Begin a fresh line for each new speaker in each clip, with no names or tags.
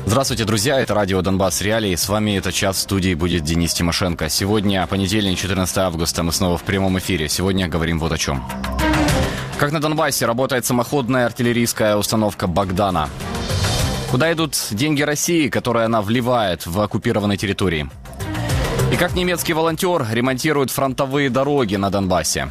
Здравствуйте, друзья, это радио «Донбасс Реалии». С вами этот час в студии будет Денис Тимошенко. Сегодня, понедельник, 14 августа, мы снова в прямом эфире. Сегодня говорим вот о чем. Как на Донбассе работает самоходная артиллерийская установка «Богдана». Куда идут деньги России, которые она вливает в оккупированные территории? И как немецкий волонтер ремонтирует фронтовые дороги на Донбассе.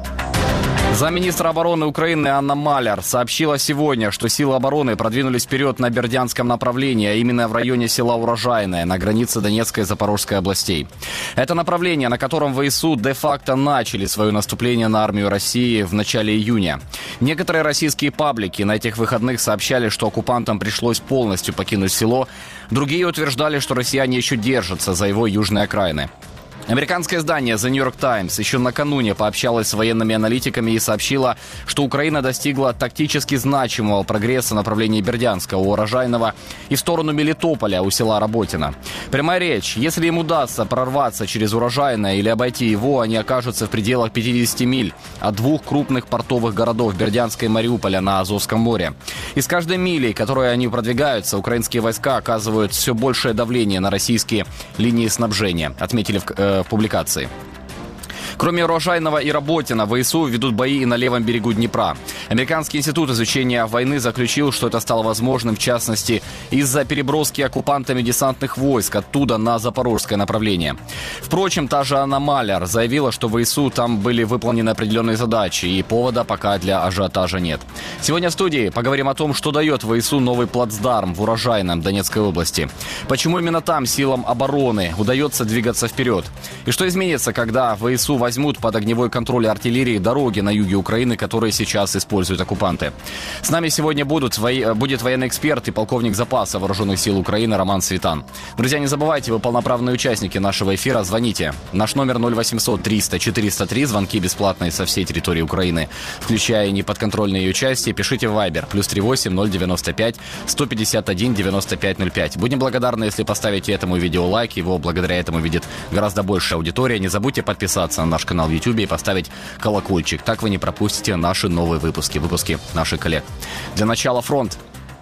Замминистра обороны Украины Анна Маляр сообщила сегодня, что силы обороны продвинулись вперед на Бердянском направлении, а именно в районе села Урожайное, на границе Донецкой и Запорожской областей. Это направление, на котором ВСУ де-факто начали свое наступление на армию России в начале июня. Некоторые российские паблики на этих выходных сообщали, что оккупантам пришлось полностью покинуть село. Другие утверждали, что россияне еще держатся за его южные окраины. Американское издание The New York Times еще накануне пообщалось с военными аналитиками и сообщила, что Украина достигла тактически значимого прогресса в направлении Бердянского, Урожайного и в сторону Мелитополя у села Работино. Прямая речь: если им удастся прорваться через Урожайное или обойти его, они окажутся в пределах 50 миль от двух крупных портовых городов Бердянска и Мариуполя на Азовском море. И с каждой милей, которой они продвигаются, украинские войска оказывают все большее давление на российские линии снабжения, отметили в публикации. Кроме Урожайного и Работина, ВСУ ведут бои и на левом берегу Днепра. Американский институт изучения войны заключил, что это стало возможным, в частности, из-за переброски оккупантами десантных войск оттуда на запорожское направление. Впрочем, та же Анна Маляр заявила, что в ВСУ там были выполнены определенные задачи, и повода пока для ажиотажа нет. Сегодня в студии поговорим о том, что дает ВСУ новый плацдарм в Урожайном Донецкой области. Почему именно там силам обороны удается двигаться вперед? И что изменится, когда ВСУ возьмут под огневой контроль артиллерии дороги на юге Украины, которые сейчас используют оккупанты. С нами сегодня будет военный эксперт и полковник запаса вооруженных сил Украины Роман Светан. Друзья, не забывайте, вы полноправные участники нашего эфира. Звоните. Наш номер 0800 300 403. Звонки бесплатные со всей территории Украины, включая неподконтрольные ее части. Пишите в Viber +38 095 151 95 05. Будем благодарны, если поставите этому видео лайк. Его благодаря этому видит гораздо больше аудитория. Не забудьте подписаться на наш канал в YouTube и поставить колокольчик. Так вы не пропустите наши новые выпуски наших коллег. Для начала фронт.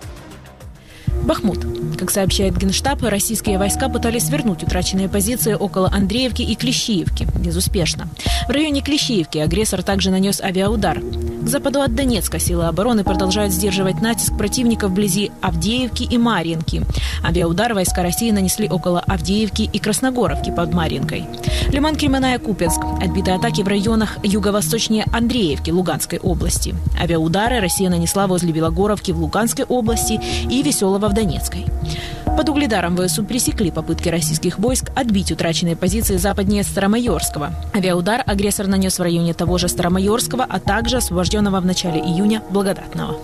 Бахмут. Как сообщает Генштаб, российские войска пытались вернуть утраченные позиции около Андреевки и Клещиевки. Безуспешно. В районе Клещиевки агрессор также нанес авиаудар. К западу от Донецка силы обороны продолжают сдерживать натиск противника вблизи Авдеевки и Марьинки. Авиаудар войска России нанесли около Авдеевки и Красногоровки под Марьинкой. Лиман, Кременная, Купенск. Отбиты атаки в районах юго-восточнее Андреевки Луганской области. Авиаудары Россия нанесла возле Белогоровки в Луганской области и Веселого в Донецкой. Под Угледаром ВСУ пресекли попытки российских войск отбить утраченные позиции западнее Старомайорского. Авиаудар агрессор нанес в районе того же Старомайорского, а также освобожденного в начале июня Благодатного.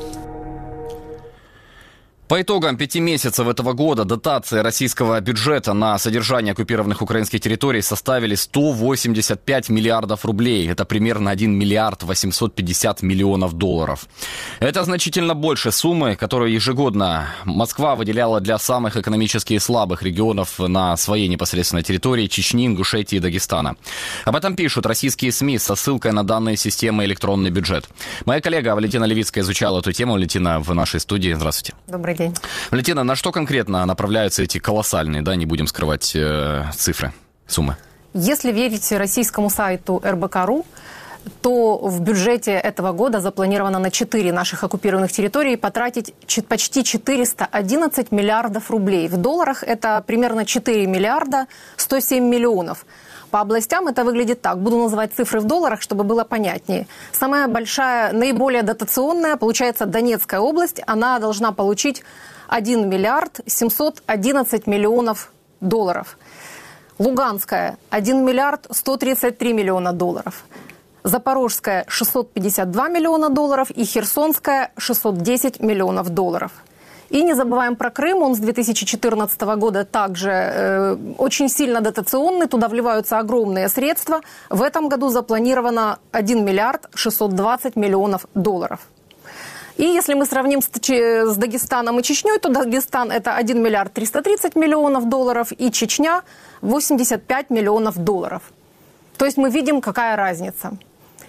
По итогам 5 месяцев этого года дотации российского бюджета на содержание оккупированных украинских территорий составили 185 миллиардов рублей. Это примерно 1 миллиард 850 миллионов долларов. Это значительно больше суммы, которую ежегодно Москва выделяла для самых экономически слабых регионов на своей непосредственной территории Чечни, Ингушетии и Дагестана. Об этом пишут российские СМИ со ссылкой на данные системы «Электронный бюджет». Моя коллега Валентина Левицкая изучала эту тему. Валентина в нашей студии. Здравствуйте.
Добрый день.
Валентина, на что конкретно направляются эти колоссальные, не будем скрывать, цифры, суммы?
Если верить российскому сайту РБК.ру, то в бюджете этого года запланировано на 4 наших оккупированных территории потратить почти 411 миллиардов рублей. В долларах это примерно 4 миллиарда 107 миллионов. По областям это выглядит так. Буду называть цифры в долларах, чтобы было понятнее. Самая большая, наиболее дотационная, получается, Донецкая область. Она должна получить 1 миллиард 711 миллионов долларов. Луганская – 1 миллиард 133 миллиона долларов. Запорожская – 652 миллиона долларов. И Херсонская – 610 миллионов долларов. И не забываем про Крым, он с 2014 года также очень сильно дотационный, туда вливаются огромные средства. В этом году запланировано 1 миллиард 620 миллионов долларов. И если мы сравним с Дагестаном и Чечней, то Дагестан – это 1 миллиард 330 миллионов долларов, и Чечня – 85 миллионов долларов. То есть мы видим, какая разница.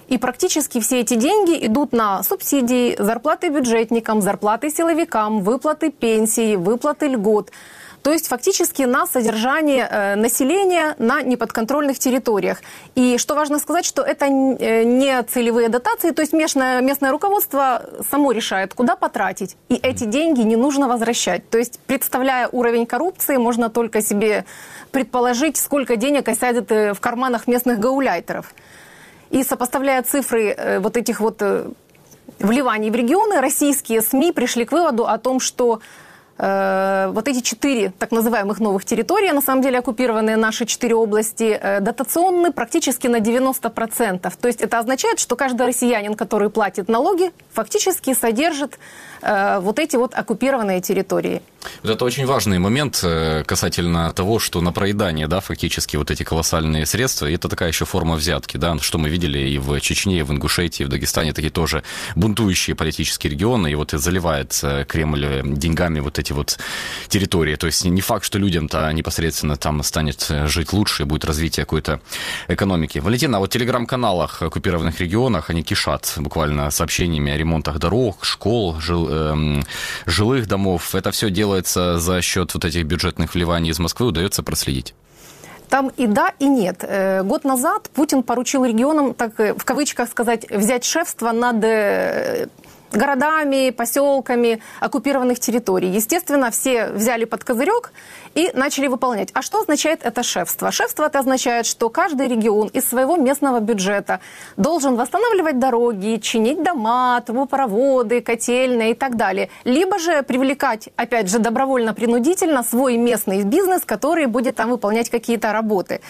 И практически все эти деньги идут на субсидии, зарплаты бюджетникам, зарплаты силовикам, выплаты пенсий, выплаты льгот. То есть фактически на содержание населения на неподконтрольных территориях. И что важно сказать, что это не целевые дотации, то есть местное руководство само решает, куда потратить. И эти деньги не нужно возвращать. То есть, представляя уровень коррупции, можно только себе предположить, сколько денег осядет в карманах местных гауляйтеров. И сопоставляя цифры вот этих вот вливаний в регионы, российские СМИ пришли к выводу о том, что вот эти 4 так называемых новых территории, на самом деле оккупированные наши 4 области, дотационны практически на 90%. То есть это означает, что каждый россиянин, который платит налоги, фактически содержит вот эти вот оккупированные территории.
Вот это очень важный момент касательно того, что на проедание, да, фактически вот эти колоссальные средства, и это такая еще форма взятки, да, что мы видели и в Чечне, и в Ингушетии, и в Дагестане, такие тоже бунтующие политические регионы, и вот заливает Кремль деньгами вот эти вот территории. То есть не факт, что людям-то непосредственно там станет жить лучше, и будет развитие какой-то экономики. Валентина, а вот в телеграм-каналах оккупированных регионах, они кишат буквально сообщениями о ремонтах дорог, школ, жилых домов. Это все делается за счет вот этих бюджетных вливаний из Москвы, удается проследить?
Там и да, и нет. Год назад Путин поручил регионам, так в кавычках сказать, взять шефство над городами, поселками оккупированных территорий. Естественно, все взяли под козырек и начали выполнять. А что означает это шефство? Шефство это означает, что каждый регион из своего местного бюджета должен восстанавливать дороги, чинить дома, трубопроводы, котельные и так далее. Либо же привлекать, опять же, добровольно-принудительно свой местный бизнес, который будет там выполнять какие-то работы.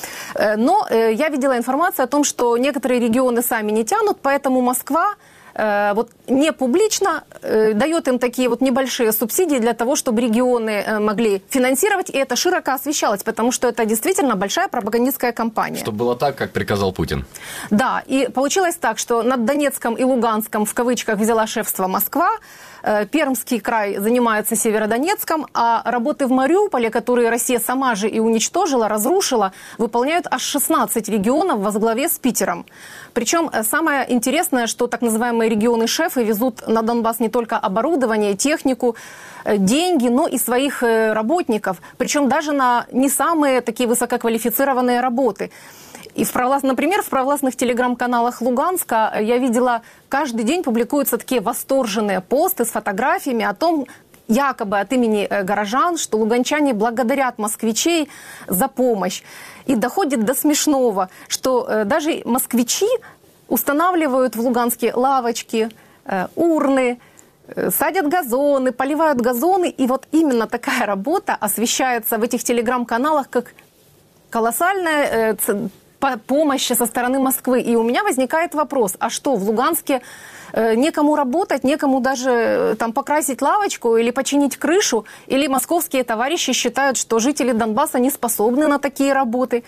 Но я видела информацию о том, что некоторые регионы сами не тянут, поэтому Москва вот не публично дает им такие вот небольшие субсидии для того, чтобы регионы могли финансировать, и это широко освещалось, потому что это действительно большая пропагандистская кампания.
Чтобы было так, как приказал Путин.
Да, и получилось так, что над Донецком и Луганском в кавычках взяла шефство Москва, Пермский край занимается Северодонецком, а работы в Мариуполе, которые Россия сама же и уничтожила, разрушила, выполняют аж 16 регионов во главе с Питером. Причем самое интересное, что так называемые регионы-шефы везут на Донбасс не только оборудование, технику, деньги, но и своих работников. Причем даже на не самые такие высококвалифицированные работы. И, например, в провластных телеграм-каналах Луганска я видела, каждый день публикуются такие восторженные посты с фотографиями о том, якобы от имени горожан, что луганчане благодарят москвичей за помощь. И доходит до смешного, что даже москвичи устанавливают в Луганске лавочки, урны, садят газоны, поливают газоны. И вот именно такая работа освещается в этих телеграм-каналах как колоссальная помощь со стороны Москвы. И у меня возникает вопрос, а что, в Луганске некому работать, некому даже там покрасить лавочку или починить крышу? Или московские товарищи считают, что жители Донбасса не способны на такие работы?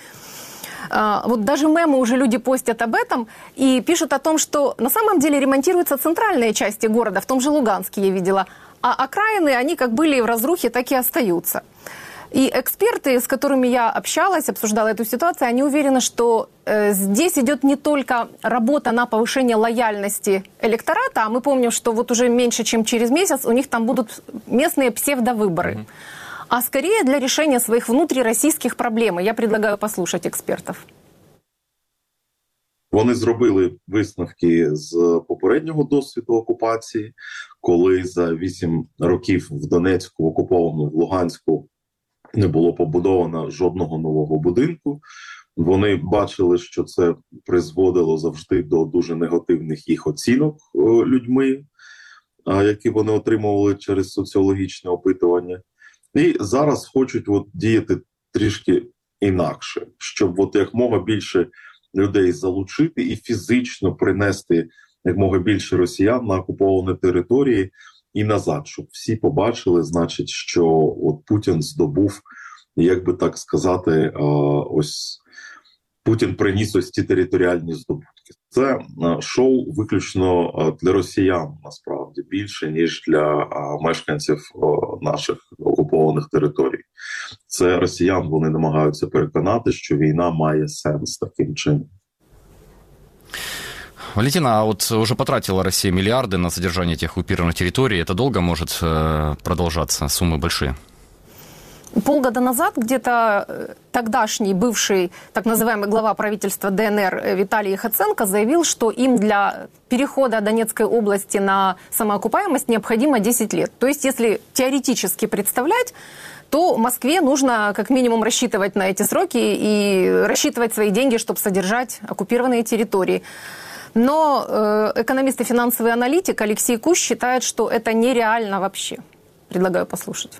Вот даже мемы уже люди постят об этом и пишут о том, что на самом деле ремонтируются центральные части города, в том же Луганске я видела, а окраины, они как были в разрухе, так и остаются. И эксперты, с которыми я общалась, обсуждала эту ситуацию, они уверены, что здесь идет не только работа на повышение лояльности электората, а мы помним, что вот уже меньше, чем через месяц у них там будут местные псевдовыборы, а скорее для решения своих внутрироссийских проблем. Я предлагаю послушать експертів.
Вони зробили висновки з попереднього досвіду окупації, коли за 8 років в Донецьку, окупованому в Луганську, не було побудовано жодного нового будинку. Вони бачили, що це призводило завжди до дуже негативних їх оцінок людьми, які вони отримували через соціологічне опитування. І зараз хочуть діяти трішки інакше, щоб якмога більше людей залучити і фізично принести якмога більше росіян на окуповані території і назад, щоб всі побачили, значить, що Путін здобув, як би так сказати, Путін приніс ось ці територіальні здобутки. Це шоу виключно для росіян, насправді, більше, ніж для мешканців наших окупованих територій. Це росіян, вони намагаються переконати, що війна має сенс таким чином.
Валентина, а вот уже потратила Россия миллиарды на содержание этих оккупированных территорий. Это долго может продолжаться? Суммы большие.
Полгода назад где-то тогдашний бывший так называемый глава правительства ДНР Виталий Яценко заявил, что им для перехода Донецкой области на самоокупаемость необходимо 10 лет. То есть, если теоретически представлять, то Москве нужно как минимум рассчитывать на эти сроки и рассчитывать свои деньги, чтобы содержать оккупированные территории. Но экономист и финансовый аналитик Алексей Кущ считает, что это нереально вообще. Предлагаю послушать.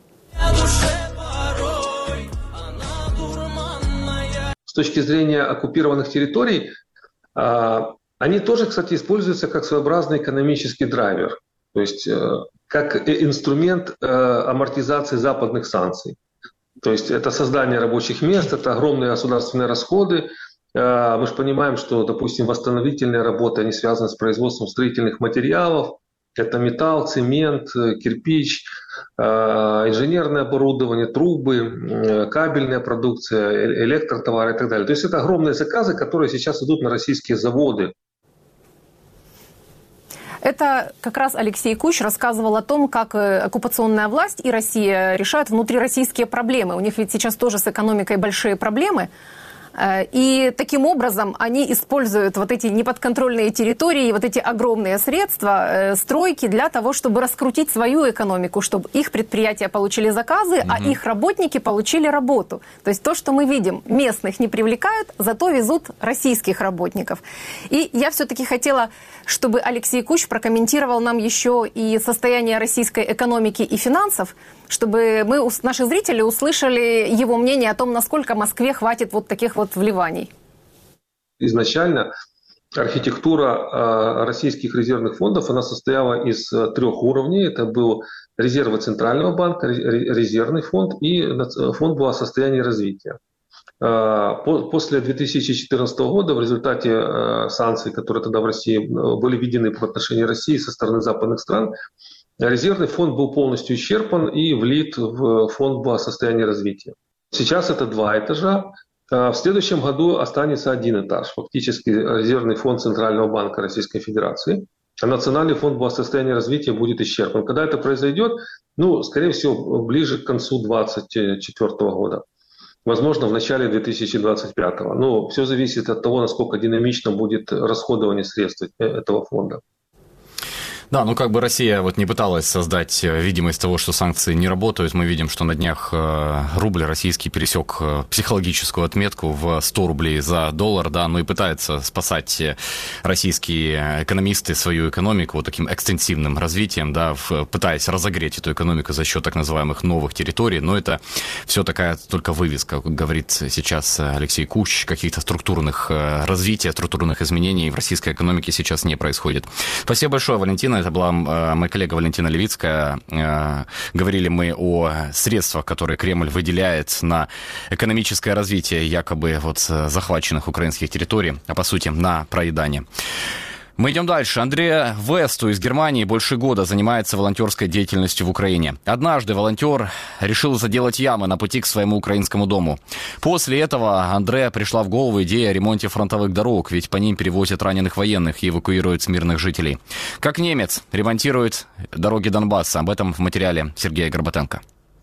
С точки зрения оккупированных территорий, они тоже, кстати, используются как своеобразный экономический драйвер, то есть как инструмент амортизации западных санкций. То есть это создание рабочих мест, это огромные государственные расходы. Мы же понимаем, что, допустим, восстановительные работы, они связаны с производством строительных материалов. Это металл, цемент, кирпич, инженерное оборудование, трубы, кабельная продукция, электротовары и так далее. То есть это огромные заказы, которые сейчас идут на российские заводы.
Это как раз Алексей Кущ рассказывал о том, как оккупационная власть и Россия решают внутрироссийские проблемы. У них ведь сейчас тоже с экономикой большие проблемы. И таким образом они используют вот эти неподконтрольные территории, вот эти огромные средства, стройки для того, чтобы раскрутить свою экономику, чтобы их предприятия получили заказы, а их работники получили работу. То есть то, что мы видим, местных не привлекают, зато везут российских работников. И я все-таки хотела, чтобы Алексей Кущ прокомментировал нам еще и состояние российской экономики и финансов, чтобы наши зрители услышали его мнение о том, насколько Москве хватит вот таких вот вливаний.
Изначально архитектура российских резервных фондов, она состояла из 3 уровней. Это был резервы Центрального банка, резервный фонд и фонд был о состоянии развития. После 2014 года в результате санкций, которые тогда в России были введены по отношению России со стороны западных стран, резервный фонд был полностью исчерпан и влит в фонд о состоянии развития. Сейчас это 2 этажа. В следующем году останется 1 этаж. Фактически резервный фонд Центрального банка Российской Федерации. А национальный фонд благосостояния и развития будет исчерпан. Когда это произойдет? Скорее всего, ближе к концу 2024 года. Возможно, в начале 2025. Но все зависит от того, насколько динамично будет расходование средств этого фонда.
Да, Россия не пыталась создать видимость того, что санкции не работают. Мы видим, что на днях рубль российский пересек психологическую отметку в 100 рублей за доллар, да, и пытаются спасать российские экономисты свою экономику таким экстенсивным развитием, да, пытаясь разогреть эту экономику за счет так называемых новых территорий, но это все такая только вывеска, как говорит сейчас Алексей Кущ, каких-то структурных развития, структурных изменений в российской экономике сейчас не происходит. Спасибо большое, Валентина. Это была моя коллега Валентина Левицкая. Говорили мы о средствах, которые Кремль выделяет на экономическое развитие якобы захваченных украинских территорий, а по сути на проедание. Мы идем дальше. Андреа Весту из Германии больше года занимается волонтерской деятельностью в Украине. Однажды волонтер решил заделать ямы на пути к своему украинскому дому. После этого Андреа пришла в голову идея о ремонте фронтовых дорог, ведь по ним перевозят раненых военных и эвакуируют мирных жителей. Как немец ремонтирует дороги Донбасса. Об этом в материале Сергея Горбатенко.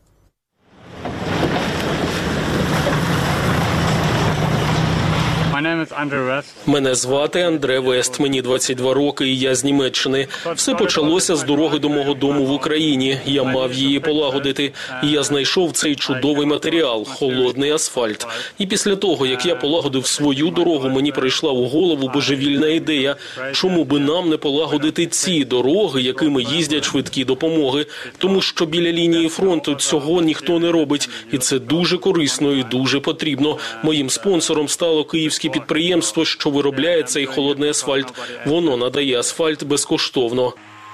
Мене звати Андре Вест, мені 22 роки і я з Німеччини. Все почалося з дороги до мого дому в Україні. Я мав її полагодити. І я знайшов цей чудовий матеріал – холодний асфальт. І після того, як я полагодив свою дорогу, мені прийшла в голову божевільна ідея. Чому би нам не полагодити ці дороги, якими їздять швидкі допомоги? Тому що біля лінії фронту цього ніхто не робить. І це дуже корисно і дуже потрібно. Моїм спонсором стало київське підприємство, що виробляє цей холодний асфальт. Воно надає асфальт безкоштовно.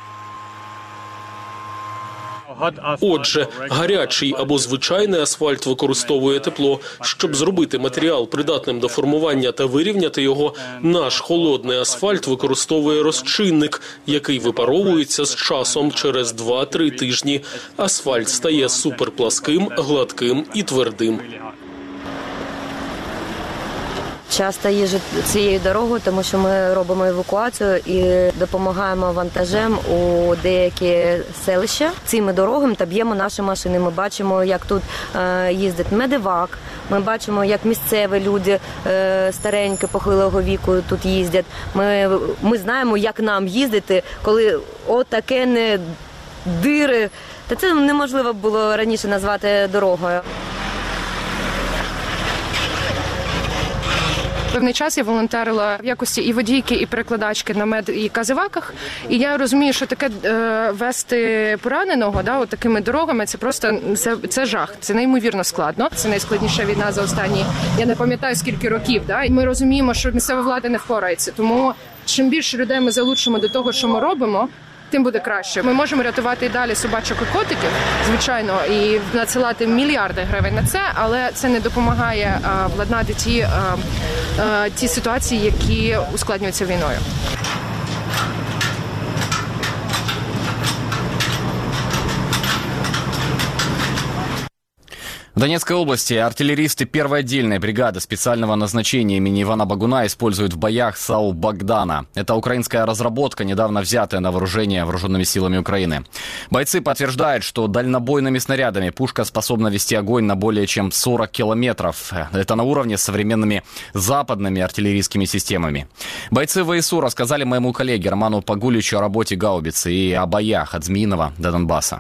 Отже, гарячий або звичайний асфальт використовує тепло. Щоб зробити матеріал придатним до формування та вирівняти його, наш холодний асфальт використовує розчинник, який випаровується з часом через 2-3 тижні. Асфальт стає суперпласким, гладким і твердим.
часто їжджу цією дорогою, тому що ми робимо евакуацію і допомагаємо вантажем у деякі селища цими дорогами та б'ємо наші машини. Ми бачимо, як тут їздить медевак, ми бачимо, як місцеві люди старенькі, похилого віку тут їздять. Ми знаємо, як нам їздити, коли отаке не дири. Та це неможливо було раніше назвати дорогою.
Певний час я волонтерила в якості і водійки, і перекладачки на і казеваках. І я розумію, що таке вести пораненого такими дорогами, це просто це жах. Це неймовірно складно. Це найскладніша війна за останні, я не пам'ятаю скільки років. І ми розуміємо, що місцева влада не впорається. Тому чим більше людей ми залучимо до того, що ми робимо, тим буде краще. Ми можемо рятувати і далі собачок і котиків, звичайно, і надсилати мільярди гривень на це, але це не допомагає владнати ті ситуації, які ускладнюються війною.
В Донецкой области артиллеристы первой отдельной бригады специального назначения имени Ивана Багуна используют в боях САУ «Богдана». Это украинская разработка, недавно взятая на вооружение вооруженными силами Украины. Бойцы подтверждают, что дальнобойными снарядами пушка способна вести огонь на более чем 40 километров. Это на уровне с современными западными артиллерийскими системами. Бойцы ВСУ рассказали моему коллеге Роману Погуличу о работе гаубицы и о боях от Змеиного до Донбасса.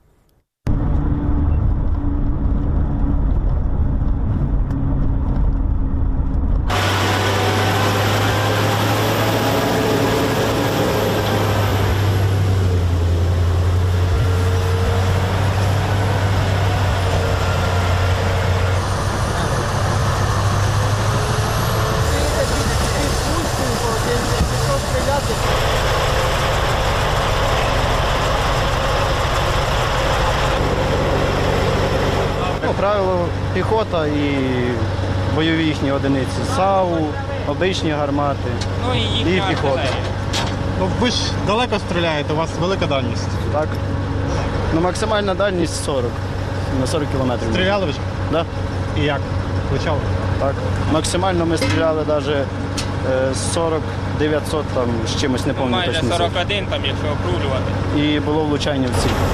Правило, піхота і бойові їхні одиниці. САУ, обичні гармати і піхота.
Ви ж далеко стріляєте, у вас велика дальність.
Так. Максимальна дальність 40. На 40 кілометрів.
Стріляли вже?
Так.
І як? Влучали?
Так. Максимально ми стріляли навіть 40-900 там з чимось, не пам'ятаю точно.
Майже 41 там, якщо округлювати.
І було влучання в ціль.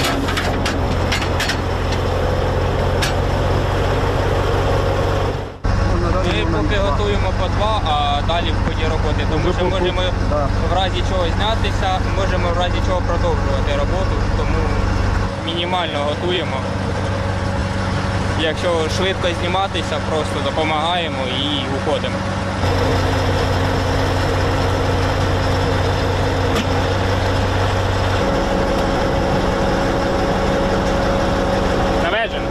Ми поки готуємо по 2, а далі в ході роботи, тому що можемо в разі чого знятися, можемо в разі чого продовжувати роботу, тому мінімально готуємо. Якщо швидко зніматися, просто допомагаємо і уходимо. Наведено.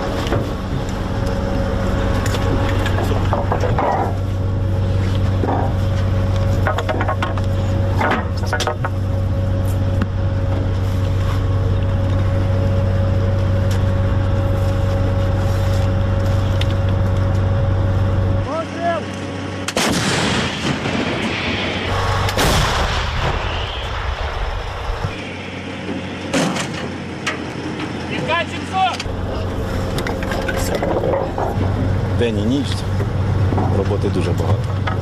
День і ніч. Роботи дуже багато.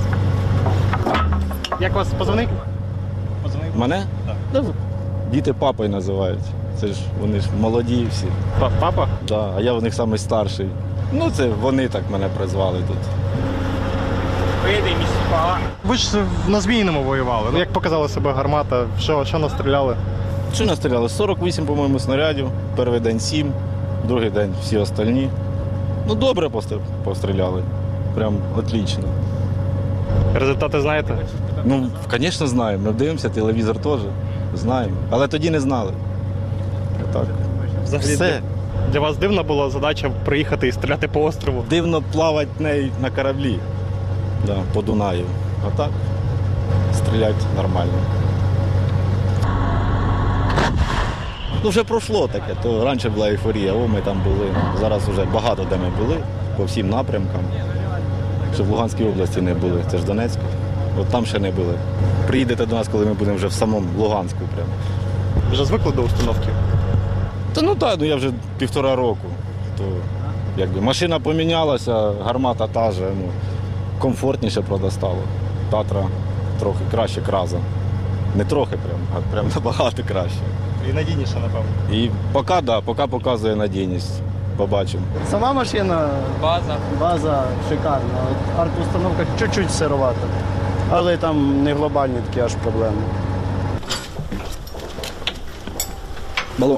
Як вас позивник?
Мене? Так. Діти папою називають. Це ж вони ж молоді всі.
Папа?
Так, а я в них найстарший. Ну це вони так мене призвали тут.
Видимість погано.
Ви ж на Зміїному воювали. Як показала себе гармата? Що настріляли?
Що настріляли? 48, по-моєму, снарядів. Перший день 7, другий день всі остальні. Ну добре постріляли. Прям отлично.
Результати знаєте?
Ну, звісно, знаємо. Ми дивимося, телевізор теж. Знаємо. Але тоді не знали. Так.
Взагалі,
все.
Для вас дивна була задача приїхати і стріляти по острову?
Дивно плавати на кораблі. Да, по Дунаю. А так стріляти нормально. Ну, вже пройшло таке. То раніше була ейфорія, ми там були. Зараз вже багато де ми були, по всім напрямкам. Ще в Луганській області не були, це ж Донецьк. От там ще не були. Приїдете до нас, коли ми будемо вже в самому Луганську. Прямо.
Вже звикли до установки?
Та ну так, я вже 1,5 року. То, якби, машина помінялася, гармата та же. Ну, комфортніше, правда, стало. Татра трохи краще Краза. Не трохи прям, а прям набагато краще.
І надійніше, напевно.
І поки показує надійність. Побачимо.
Сама машина, база шикарна. От арт-установка чуть-чуть сировата. Але там не глобальні такі аж проблеми.
Балон.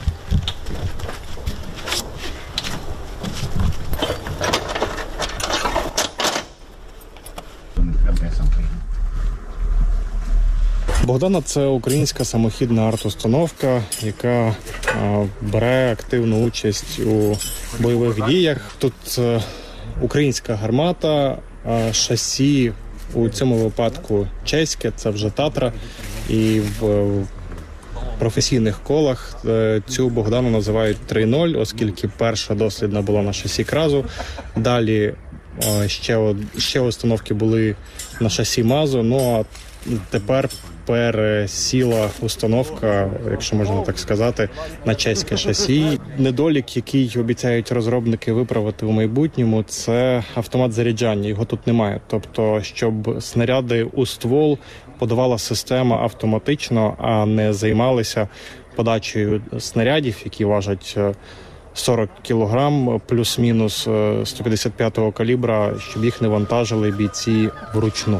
Богдана – це українська самохідна арт-установка, яка бере активну участь у бойових діях. Тут українська гармата, шасі у цьому випадку чеське, це вже Татра. І в професійних колах цю Богдану називають 3.0, оскільки перша дослідна була на шасі Кразу. Далі ще установки були на шасі Мазу, ну а тепер пересіла установка, якщо можна так сказати, на чеське шасі. Недолік, який обіцяють розробники виправити в майбутньому, це автомат заряджання. Його тут немає. Тобто, щоб снаряди у ствол подавала система автоматично, а не займалися подачею снарядів, які важать 40 кілограм, плюс-мінус 155-го калібра, щоб їх не вантажили бійці вручну.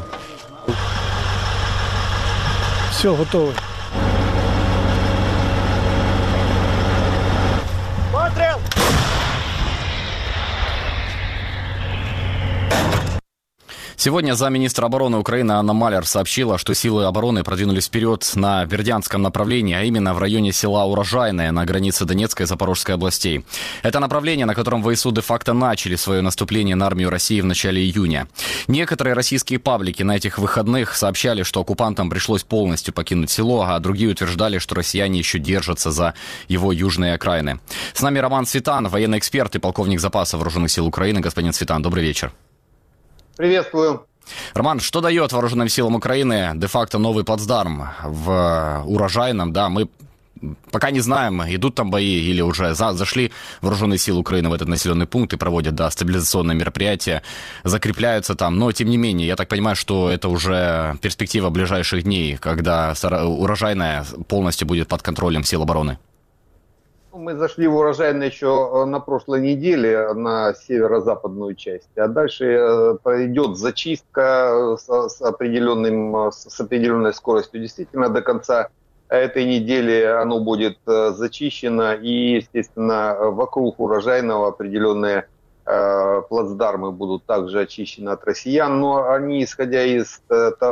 Все, готовий.
Сегодня замминистра обороны Украины Анна Маляр сообщила, что силы обороны продвинулись вперед на Бердянском направлении, а именно в районе села Урожайное на границе Донецкой и Запорожской областей. Это направление, на котором ВСУ де-факто начали свое наступление на армию России в начале июня. Некоторые российские паблики на этих выходных сообщали, что оккупантам пришлось полностью покинуть село, а другие утверждали, что россияне еще держатся за его южные окраины. С нами Роман Цветан, военный эксперт и полковник запаса Вооруженных сил Украины. Господин Цветан, добрый вечер.
Приветствую.
Роман, что дает вооруженным силам Украины де-факто новый плацдарм в Урожайном? Да, мы пока не знаем, идут там бои или уже зашли вооруженные силы Украины в этот населенный пункт и проводят, да, стабилизационные мероприятия, закрепляются там. Но, тем не менее, я так понимаю, что это уже перспектива ближайших дней, когда Урожайное полностью будет под контролем сил обороны.
Мы зашли в Урожайное еще на прошлой неделе на северо-западную часть, а дальше пойдет зачистка с определенной скоростью. Действительно, до конца этой недели оно будет зачищено, и, естественно, вокруг Урожайного определенные плацдармы будут также очищены от россиян, но они, исходя из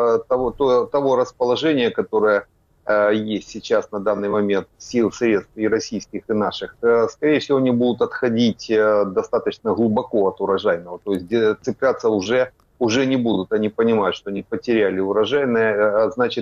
того расположения, которое есть сейчас на данный момент сил, средств и российских, и наших, скорее всего, они будут отходить достаточно глубоко от Урожайного. То есть цепляться уже не будут. Они понимают, что они потеряли Урожайное, а значит,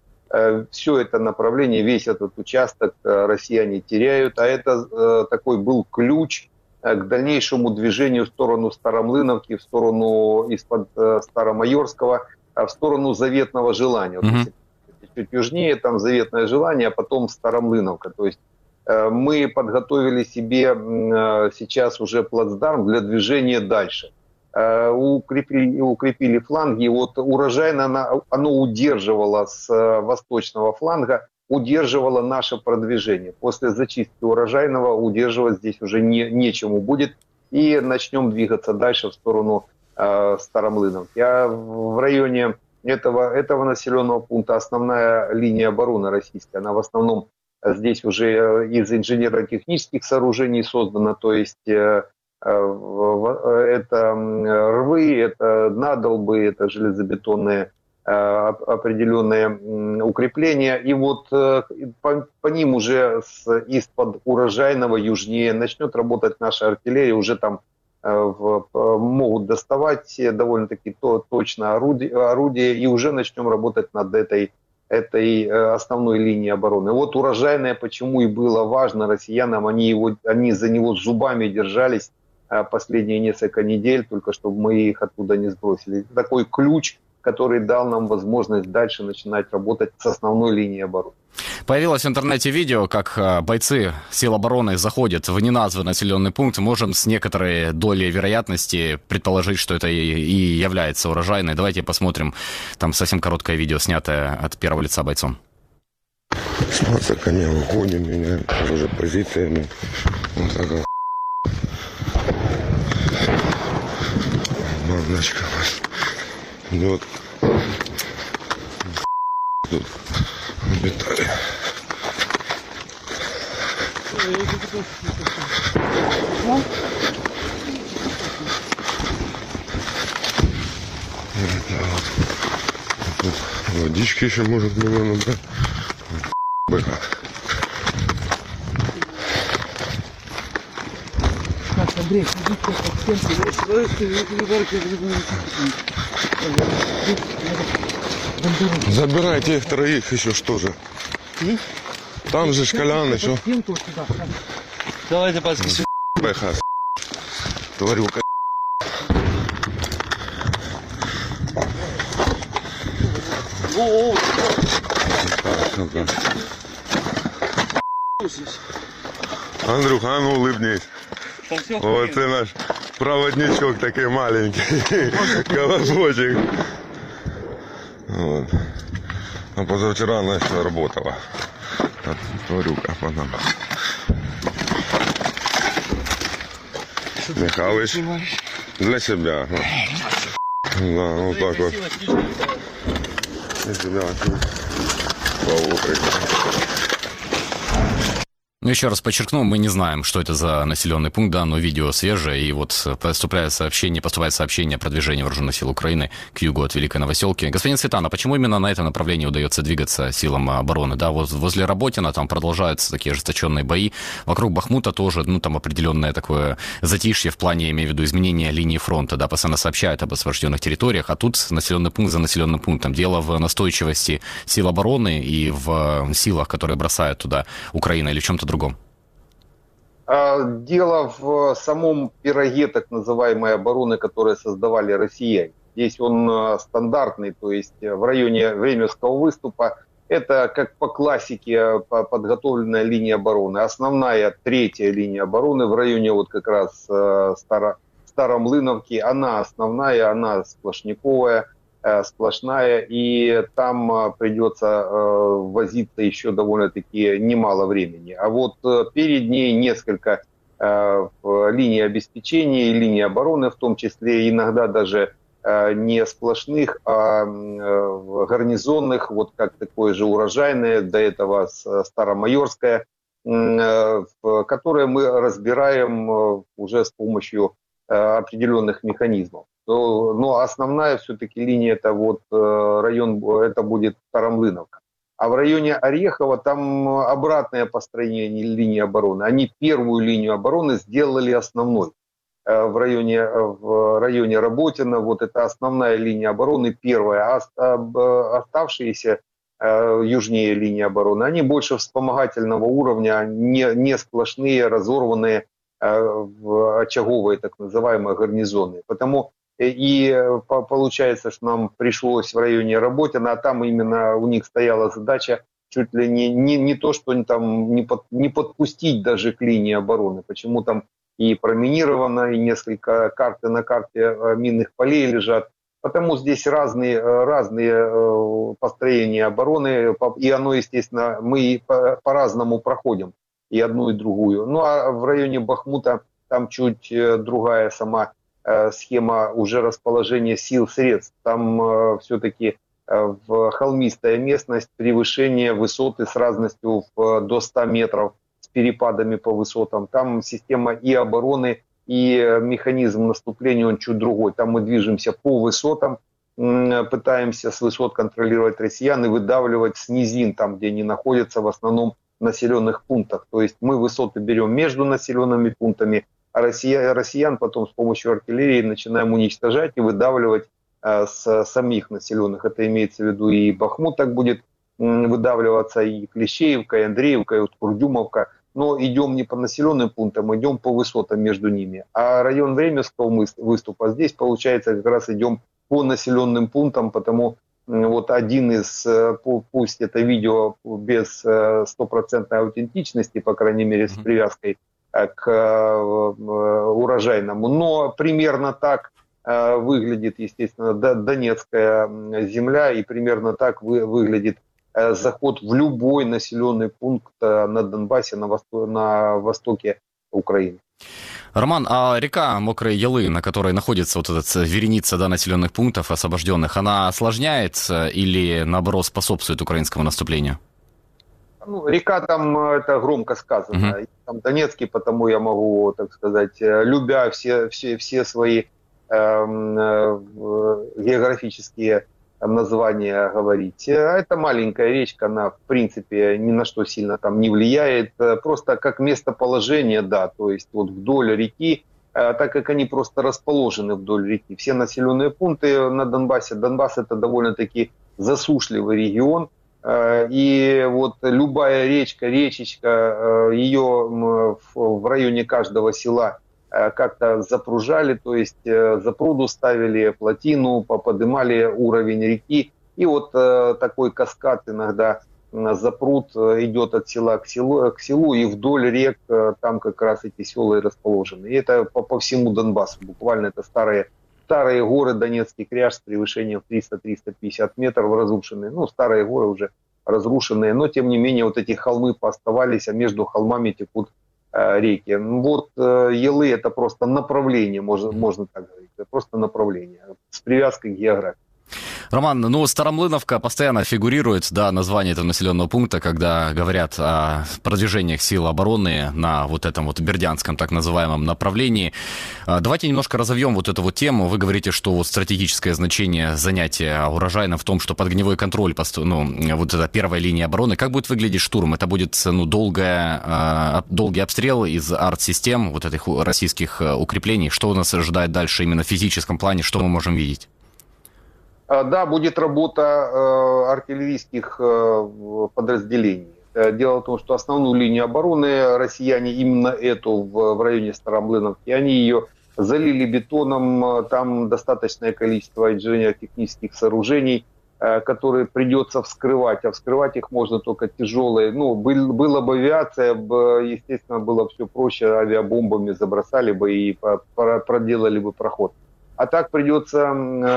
все это направление, весь этот участок россияне теряют. А это такой был ключ к дальнейшему движению в сторону Старомлыновки, в сторону из-под Старомайорского, в сторону Заветного Желания. Чуть южнее, там Заветное Желание, а потом Старомлыновка. То есть мы подготовили себе сейчас уже плацдарм для движения дальше. Укрепили фланги. Вот Урожайное, оно удерживало с восточного фланга, удерживало наше продвижение. После зачистки Урожайного удерживать здесь уже нечему будет. И начнем двигаться дальше в сторону Старомлыновки. А в районе этого населенного пункта основная линия обороны российская, она в основном здесь уже из инженерно-технических сооружений создана, то есть это рвы, это надолбы, это железобетонные определенные укрепления, и вот по ним уже из-под Урожайного южнее начнет работать наша артиллерия, уже там могут доставать довольно-таки точно орудия, и уже начнем работать над этой основной линией обороны. Вот Урожайное, почему и было важно россиянам, они за него зубами держались последние несколько недель, только чтобы мы их оттуда не сбросили. Это такой ключ который дал нам возможность дальше начинать работать с основной линией обороны.
Появилось в интернете видео, как бойцы сил обороны заходят в неназванный населенный пункт. Можем с некоторой долей вероятности предположить, что это и является урожайной. Давайте посмотрим. Там совсем короткое видео, снятое от первого лица бойцом.
Смотрите, коня уходим, меняем уже позициями. Вот такая бандочка идет. Тут обитали. Тут водички еще может было набрать. БК.
Андрей,
забирайте их троих еще, что же. Там же Шкалян еще.
Давайте паски.
БХ. Тварюка. Андрюха, а ну улыбнись. Вот ты наш проводничок такой маленький. Колобочек. Вот. А позавчера она еще работала. Тварюка по нам. Михалыч, для себя. Да, вот так вот. Для себя.
Ну, еще раз подчеркну, мы не знаем, что это за населенный пункт, да, но видео свежее, и вот поступает сообщение о продвижении вооруженных сил Украины к югу от Великой Новоселки. Господин Цветан, а почему именно на это направление удается двигаться силам обороны? Да, вот возле Работина там продолжаются такие ожесточенные бои, вокруг Бахмута тоже, ну, там определенное такое затишье в плане, я имею в виду, изменения линии фронта, да, постоянно сообщают об освобожденных территориях, а тут населенный пункт за населенным пунктом. Дело в настойчивости сил обороны и в силах, которые бросает туда Украина, или в чем-то другом?
Дело в самом пироге так называемой обороны, которую создавали россияне. Здесь он стандартный, то есть в районе Временского выступа. Это, как по классике, подготовленная линия обороны. Основная, третья линия обороны в районе вот как раз Старомлыновки. Она основная, она сплошняковая, сплошная, и там придется возиться еще довольно-таки немало времени. А вот перед ней несколько линий обеспечения и линий обороны, в том числе иногда даже не сплошных, а гарнизонных, вот как такое же урожайное, до этого Старомайорское, которое мы разбираем уже с помощью определенных механизмов. Но основная все-таки линия, это вот район, это будет Старомлыновка. А в районе Орехова там обратное построение линии обороны. Они первую линию обороны сделали основной. В районе Работина, вот это основная линия обороны, первая. А оставшиеся южнее линии обороны, они больше вспомогательного уровня, не сплошные, разорванные, очаговые, так называемые, гарнизоны. Потому и получается, что нам пришлось в районе Работина, а там именно у них стояла задача чуть ли не то, что там не подпустить даже к линии обороны. Почему там и проминировано, и несколько карты на карте минных полей лежат. Потому здесь разные построения обороны, и оно, естественно, мы по-разному проходим и одну, и другую. Ну а в районе Бахмута там чуть другая сама схема уже расположения сил, средств. Там все-таки в холмистая местность, превышение высоты с разностью до 100 метров с перепадами по высотам. Там система и обороны, и механизм наступления, он чуть другой. Там мы движемся по высотам, пытаемся с высот контролировать россиян и выдавливать с низин, там, где они находятся, в основном в населенных пунктах. То есть мы высоты берем между населенными пунктами, а россиян потом с помощью артиллерии начинаем уничтожать и выдавливать с самих населенных. Это имеется в виду и Бахмут так будет выдавливаться, и Клещеевка, и Андреевка, и вот Курдюмовка. Но идем не по населенным пунктам, идем по высотам между ними. А район Временского выступа, здесь, получается, как раз идем по населенным пунктам, потому вот один из, пусть это видео без стопроцентной аутентичности, по крайней мере, с привязкой к урожайному, но примерно так выглядит, естественно, Донецкая земля, и примерно так выглядит заход в любой населенный пункт на Донбассе, на востоке Украины.
Роман, а река Мокрые Елы, на которой находится вот эта вереница, да, населенных пунктов освобожденных, она осложняет или, наоборот, способствует украинскому наступлению?
Ну, река там, это громко сказано. Там Донецкий, потому я могу, так сказать, любя все свои географические названия говорить. Это маленькая речка, она, в принципе, ни на что сильно там не влияет. Просто как местоположение, да, то есть вот вдоль реки, так как они просто расположены вдоль реки. Все населенные пункты на Донбассе. Донбасс — это довольно-таки засушливый регион. И вот любая речка, речечка, ее в районе каждого села как-то запружали, то есть запруду ставили, плотину, поднимали уровень реки. И вот такой каскад иногда запруд идет от села к селу, и вдоль рек там как раз эти села и расположены. И это по всему Донбассу. Буквально это старые горы, Донецкий кряж с превышением 300-350 метров разрушенные. Ну, старые горы уже разрушенные, но тем не менее вот эти холмы пооставались, а между холмами текут реки. Вот Елы — это просто направление, можно так говорить, это просто направление с привязкой к географии.
Роман, ну, Старомлыновка постоянно фигурирует, да, название этого населенного пункта, когда говорят о продвижениях сил обороны на вот этом вот бердянском так называемом направлении. Давайте немножко разовьем вот эту вот тему. Вы говорите, что вот стратегическое значение занятия урожайным в том, что под огневой контроль, ну, вот эта первая линия обороны. Как будет выглядеть штурм? Это будет, ну, долгий обстрел из арт-систем, вот этих российских укреплений. Что у нас ожидает дальше именно в физическом плане? Что мы можем видеть?
Да, будет работа артиллерийских подразделений. Дело в том, что основную линию обороны россияне, именно эту в районе Старомлыновки, они ее залили бетоном. Там достаточное количество инженерно-технических сооружений, которые придется вскрывать. А вскрывать их можно только тяжелые. Ну, была бы авиация, естественно, было все проще. Авиабомбами забросали бы и проделали бы проход. А так придется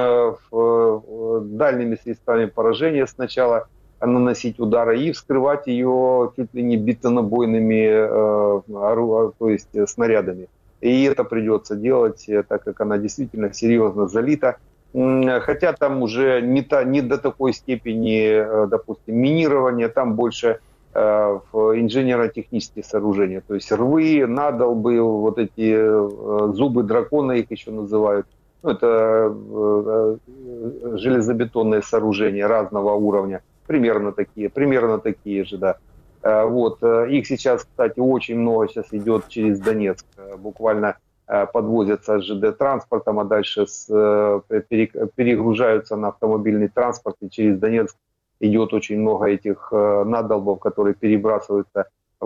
дальними средствами поражения сначала наносить удары и вскрывать ее чуть ли не бетонобойными, то есть снарядами. И это придется делать, так как она действительно серьезно залита. Хотя там уже не до такой степени, допустим, минирования, там больше инженерно-технические сооружения. То есть рвы, надолбы, вот эти зубы дракона их еще называют. Ну, это железобетонные сооружения разного уровня, примерно такие же, да. Вот. Их сейчас, кстати, очень много сейчас идет через Донецк. Буквально подвозятся ЖД-транспортом, а дальше перегружаются на автомобильный транспорт, и через Донецк идет очень много этих надолбов, которые перебрасываются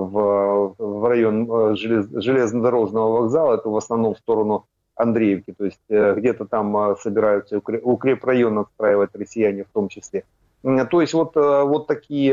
в район железнодорожного вокзала, это в основном в сторону Андреевки, то есть где-то там собираются укрепрайон отстраивать россияне в том числе. То есть вот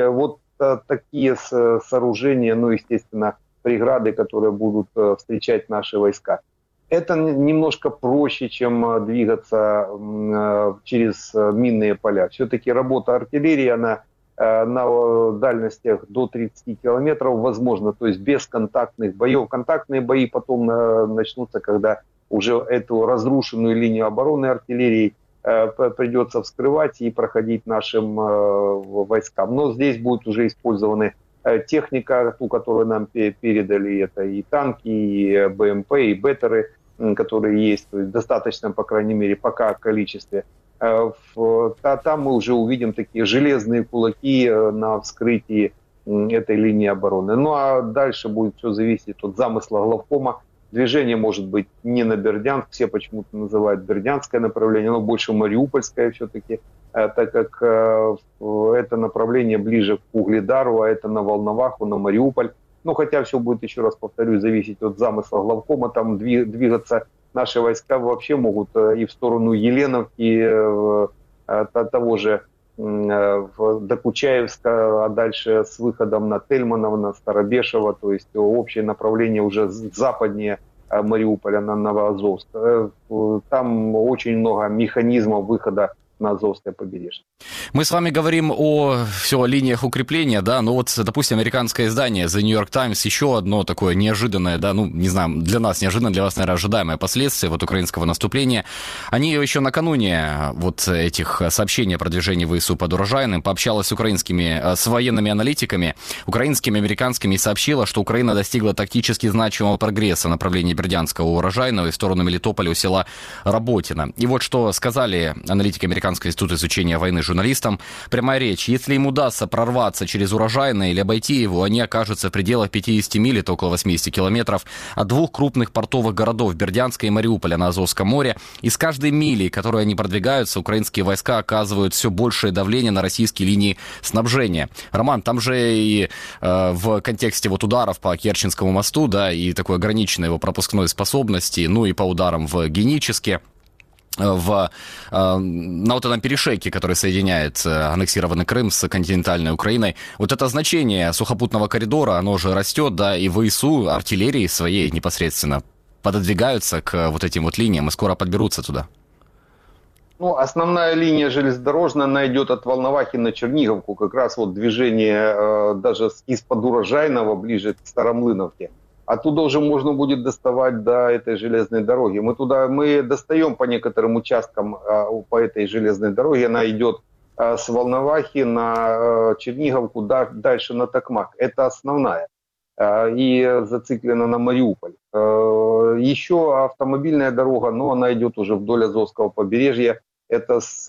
такие сооружения, ну, естественно, преграды, которые будут встречать наши войска. Это немножко проще, чем двигаться через минные поля. Все-таки работа артиллерии, она на дальностях до 30 километров возможно, то есть без контактных боев. Контактные бои потом начнутся, когда уже эту разрушенную линию обороны артиллерии придется вскрывать и проходить нашим войскам. Но здесь будет уже использована техника, ту, которую нам передали, это и танки, и БМП, и беттеры, которые есть, то есть достаточно, по крайней мере, пока в количестве. Там мы уже увидим такие железные кулаки на вскрытии этой линии обороны. Ну а дальше будет все зависеть от замысла главкома. Движение может быть не на Бердянск, все почему-то называют бердянское направление, но больше мариупольское все-таки, так как это направление ближе к Угледару, а это на Волноваху, на Мариуполь. Ну, хотя все будет, еще раз повторюсь, зависеть от замысла главкома, там двигаться наши войска вообще могут и в сторону Еленовки, того же до Кучаевска, а дальше с выходом на Тельманово, на Старобешево, то есть общее направление уже западнее Мариуполя на Новоазовск. Там очень много механизмов выхода на Азовское побережье.
Мы с вами говорим о линиях укрепления, да, ну вот, допустим, американское издание The New York Times, еще одно такое неожиданное, да, ну, не знаю, для нас неожиданно, для вас, наверное, ожидаемое последствие вот украинского наступления. Они еще накануне вот этих сообщений о продвижении ВСУ под Урожайным пообщалась с с военными аналитиками, украинскими, американскими, и сообщила, что Украина достигла тактически значимого прогресса в направлении Бердянского Урожайного и в сторону Мелитополя у села Работино. И вот что сказали аналитики Американского института изучения войны журналистам. Прямая речь. Если им удастся прорваться через Урожайное или обойти его, они окажутся в пределах 50 миль, это около 80 километров, от двух крупных портовых городов Бердянска и Мариуполя на Азовском море. И с каждой милей, которой они продвигаются, украинские войска оказывают все большее давление на российские линии снабжения. Роман, там же и в контексте вот ударов по Керченскому мосту, да, и такой ограниченной его пропускной способности, ну и по ударам в Геническе, на вот этом перешейке, который соединяет аннексированный Крым с континентальной Украиной. Вот это значение сухопутного коридора, оно же растет, да, и ВСУ артиллерии своей непосредственно пододвигаются к вот этим вот линиям и скоро подберутся туда.
Ну, основная линия железнодорожная, она идет от Волновахи на Черниговку, как раз вот движение даже из-под Урожайного ближе к Старомлыновке. Оттуда уже можно будет доставать до этой железной дороги. Мы достаем по некоторым участкам по этой железной дороге. Она идет с Волновахи на Черниговку, дальше на Токмак. Это основная. И зациклена на Мариуполь. Еще автомобильная дорога, но она идет уже вдоль Азовского побережья. Это с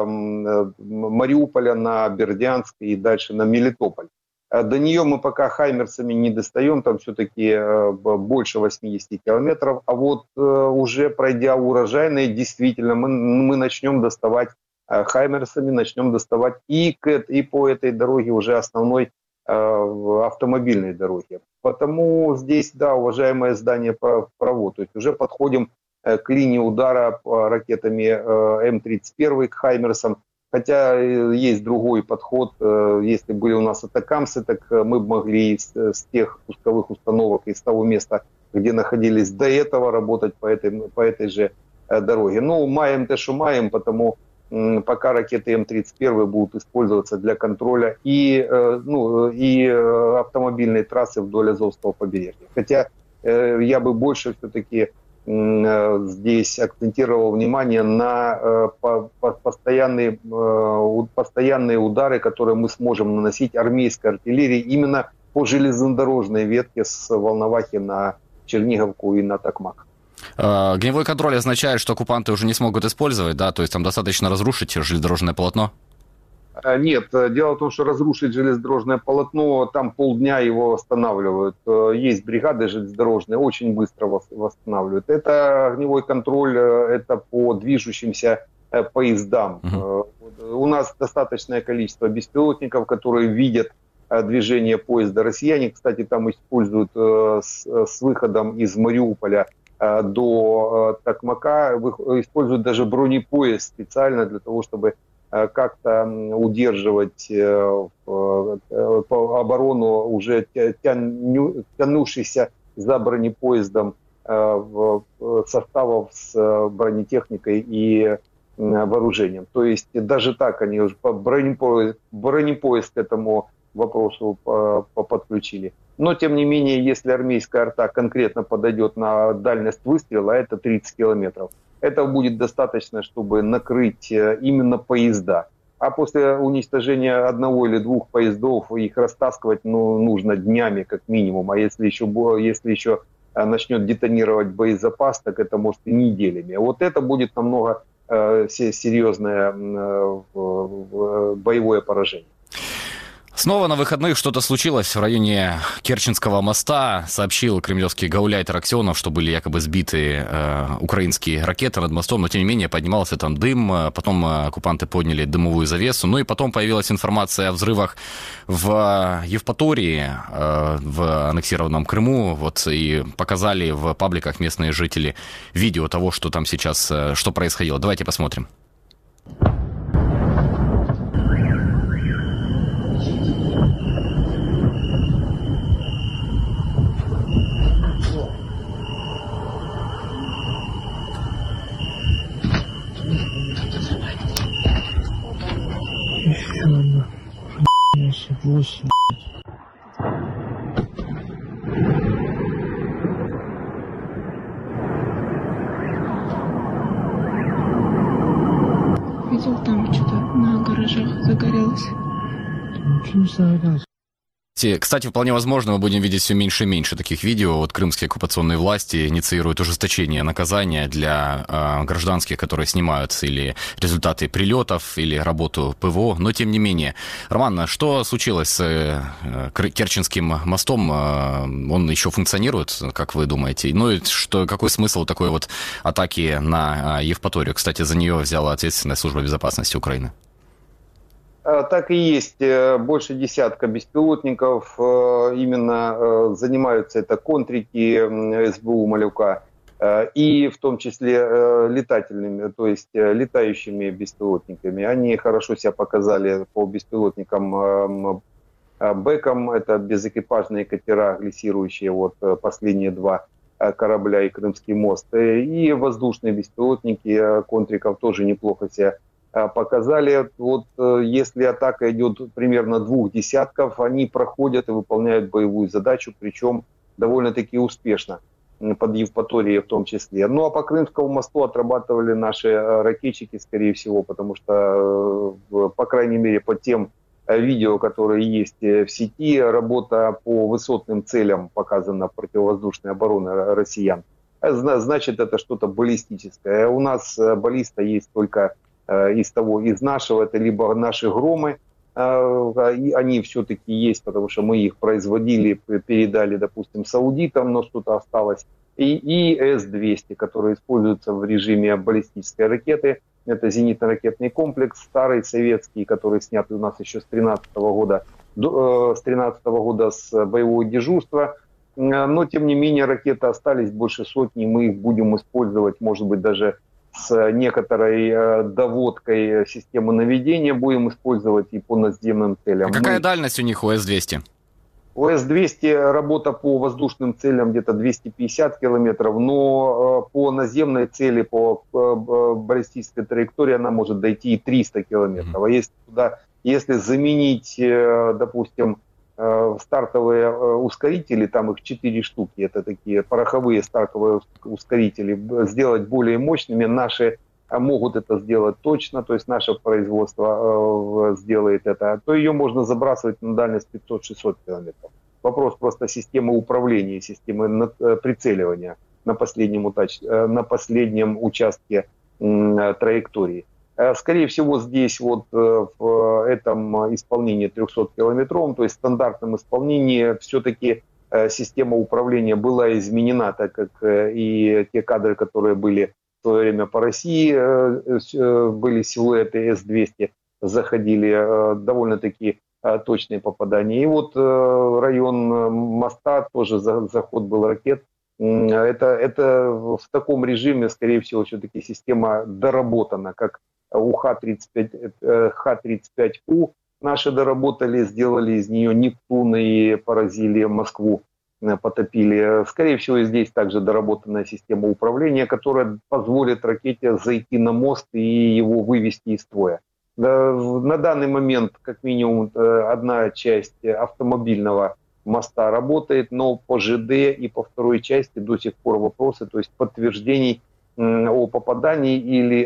Мариуполя на Бердянск и дальше на Мелитополь. До нее мы пока хаймерсами не достаем, там все-таки больше 80 километров. А вот уже пройдя Урожайное, действительно, мы начнем доставать хаймерсами, начнем доставать и по этой дороге уже основной автомобильной дороге. Потому здесь, да, уважаемое издание право. То есть уже подходим к линии удара ракетами М-31 к хаймерсам. Хотя есть другой подход. Если были у нас атакамсы, так мы бы могли с тех пусковых установок, из того места, где находились до этого, работать по этой же дороге. Ну, маем то, что маем, потому пока ракеты М-31 будут использоваться для контроля и автомобильной трассы вдоль Азовского побережья. Хотя я бы больше все-таки здесь акцентировал внимание на постоянные удары, которые мы сможем наносить армейской артиллерии именно по железнодорожной ветке с Волновахи на Черниговку и на Токмак.
Огневой контроль означает, что оккупанты уже не смогут использовать, да? То есть там достаточно разрушить железнодорожное полотно?
Нет, дело в том, что разрушить железнодорожное полотно, там полдня его восстанавливают. Есть бригады железнодорожные, очень быстро восстанавливают. Это огневой контроль, это по движущимся поездам. У нас достаточное количество беспилотников, которые видят движение поезда. Россияне, кстати, там используют с выходом из Мариуполя до Токмака, используют даже бронепоезд специально для того, чтобы как-то удерживать оборону уже тянувшихся за бронепоездом составов с бронетехникой и вооружением. То есть даже так они уже бронепоезд к этому вопросу подключили. Но, тем не менее, если армейская арта конкретно подойдет на дальность выстрела, это 30 километров. Этого будет достаточно, чтобы накрыть именно поезда. А после уничтожения одного или двух поездов их растаскивать нужно днями как минимум. А если еще начнет детонировать боезапас, так это может и неделями. Вот это будет намного серьезное боевое поражение.
Снова на выходных что-то случилось в районе Керченского моста. Сообщил кремлевский гауляйтер Аксенов, что были якобы сбиты украинские ракеты над мостом, но тем не менее поднимался там дым, потом оккупанты подняли дымовую завесу, ну и потом появилась информация о взрывах в Евпатории, в аннексированном Крыму, вот, и показали в пабликах местные жители видео того, что там сейчас, что происходило. Давайте посмотрим.
Еще одна. 8.
Видел, там что-то на гаражах загорелось.
Ничего не загорелось.
Кстати, вполне возможно, мы будем видеть все меньше и меньше таких видео. Вот крымские оккупационные власти инициируют ужесточение наказания для гражданских, которые снимают или результаты прилетов, или работу ПВО. Но тем не менее. Роман, что случилось с Керченским мостом? Он еще функционирует, как вы думаете? Ну и какой смысл такой вот атаки на Евпаторию? Кстати, за нее взяла ответственность Служба безопасности Украины.
Так и есть. Больше десятка беспилотников. Именно занимаются это контрики СБУ «Малюка». И в том числе летательными, то есть летающими беспилотниками. Они хорошо себя показали по беспилотникам «Бэкам». Это безэкипажные катера, глиссирующие, вот последние два корабля и Крымский мост. И воздушные беспилотники контриков тоже неплохо себя показали. Вот если атака идет примерно 2 десятков, они проходят и выполняют боевую задачу, причем довольно-таки успешно, под Евпаторией в том числе. Ну а по Крымскому мосту отрабатывали наши ракетчики, скорее всего, потому что, по крайней мере, по тем видео, которые есть в сети, работа по высотным целям показана противовоздушной обороны россиян. Значит, это что-то баллистическое. У нас баллиста есть только из нашего, это либо наши громы, они все-таки есть, потому что мы их производили, передали, допустим, саудитам, но что-то осталось, и С-200, которые используются в режиме баллистической ракеты. Это зенитно-ракетный комплекс, старый советский, который снят у нас еще с 13 года, с боевого дежурства. Но, тем не менее, ракеты остались больше сотни, мы их будем использовать, может быть, даже с некоторой доводкой системы наведения будем использовать и по наземным целям.
А какая дальность у них у С-200?
У С-200 работа по воздушным целям где-то 250 километров, но по наземной цели, по баллистической траектории она может дойти и 300 километров. А если заменить, допустим, стартовые ускорители, там их 4 штуки, это такие пороховые стартовые ускорители, сделать более мощными, наши могут это сделать точно, то есть наше производство сделает это, то ее можно забрасывать на дальность 500-600 километров. Вопрос просто системы управления, системы прицеливания на последнем участке траектории. Скорее всего, здесь вот в этом исполнении 300-километровом, то есть стандартном исполнении, все-таки система управления была изменена, так как и те кадры, которые были в свое время по России, были силуэты С-200, заходили довольно-таки точные попадания. И вот район моста, тоже заход был ракет. Это в таком режиме, скорее всего, все-таки система доработана, как у Х-35У. Наши доработали, сделали из нее Нептун и поразили Москву, потопили. Скорее всего, и здесь также доработанная система управления, которая позволит ракете зайти на мост и его вывести из строя. На данный момент, как минимум, одна часть автомобильного моста работает, но по ЖД и по второй части до сих пор вопросы, то есть подтверждений о попадании или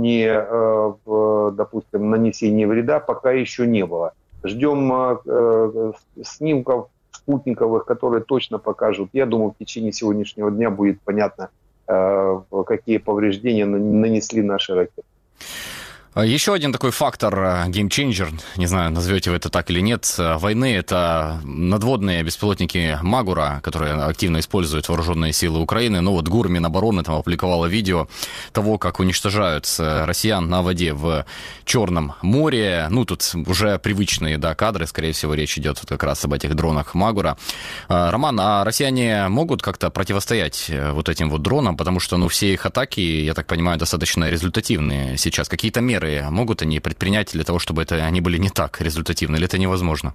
о допустим, нанесении вреда пока еще не было. Ждем снимков спутниковых, которые точно покажут. Я думаю, в течение сегодняшнего дня будет понятно, какие повреждения нанесли наши ракеты.
Еще один такой фактор, геймченджер, не знаю, назовете вы это так или нет, войны, это надводные беспилотники Магура, которые активно используют вооруженные силы Украины. Ну вот ГУР Минобороны там опубликовало видео того, как уничтожают россиян на воде в Черном море. Ну тут уже привычные, да, кадры, скорее всего, речь идет вот как раз об этих дронах Магура. Роман, а россияне могут как-то противостоять вот этим вот дронам, потому что, ну, все их атаки, я так понимаю, достаточно результативные сейчас. Какие-то меры могут они предпринять для того, чтобы они были не так результативны, или это невозможно?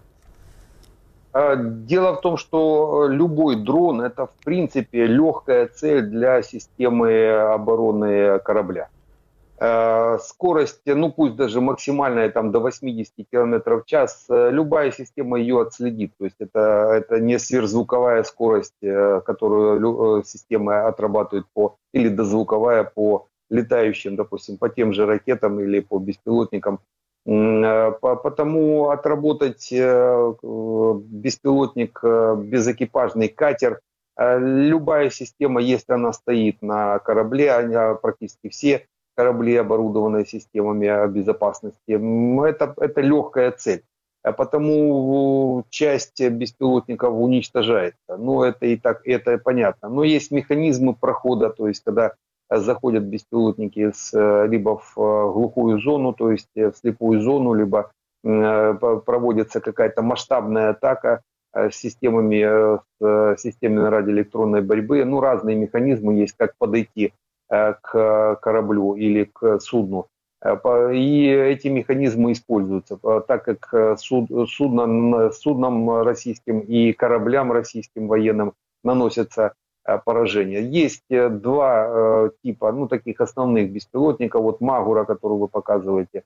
Дело в том, что любой дрон – это, в принципе, легкая цель для системы обороны корабля. Скорость, ну пусть даже максимальная, там, до 80 км в час, любая система ее отследит. То есть это не сверхзвуковая скорость, которую система отрабатывает или дозвуковая по летающим, допустим, по тем же ракетам или по беспилотникам. Потому отработать беспилотник, безэкипажный катер, любая система, если она стоит на корабле, практически все корабли оборудованы системами безопасности, это легкая цель. Потому часть беспилотников уничтожается. Ну, это и так, это понятно. Но есть механизмы прохода, то есть когда заходят беспилотники либо в глухую зону, то есть в слепую зону, либо проводится какая-то масштабная атака с системами радиоэлектронной борьбы. Ну, разные механизмы есть, как подойти к кораблю или к судну. И эти механизмы используются, так как суднам российским и кораблям российским военным наносятся поражения. Есть два типа, ну, таких основных беспилотников. Вот Магура, который вы показываете.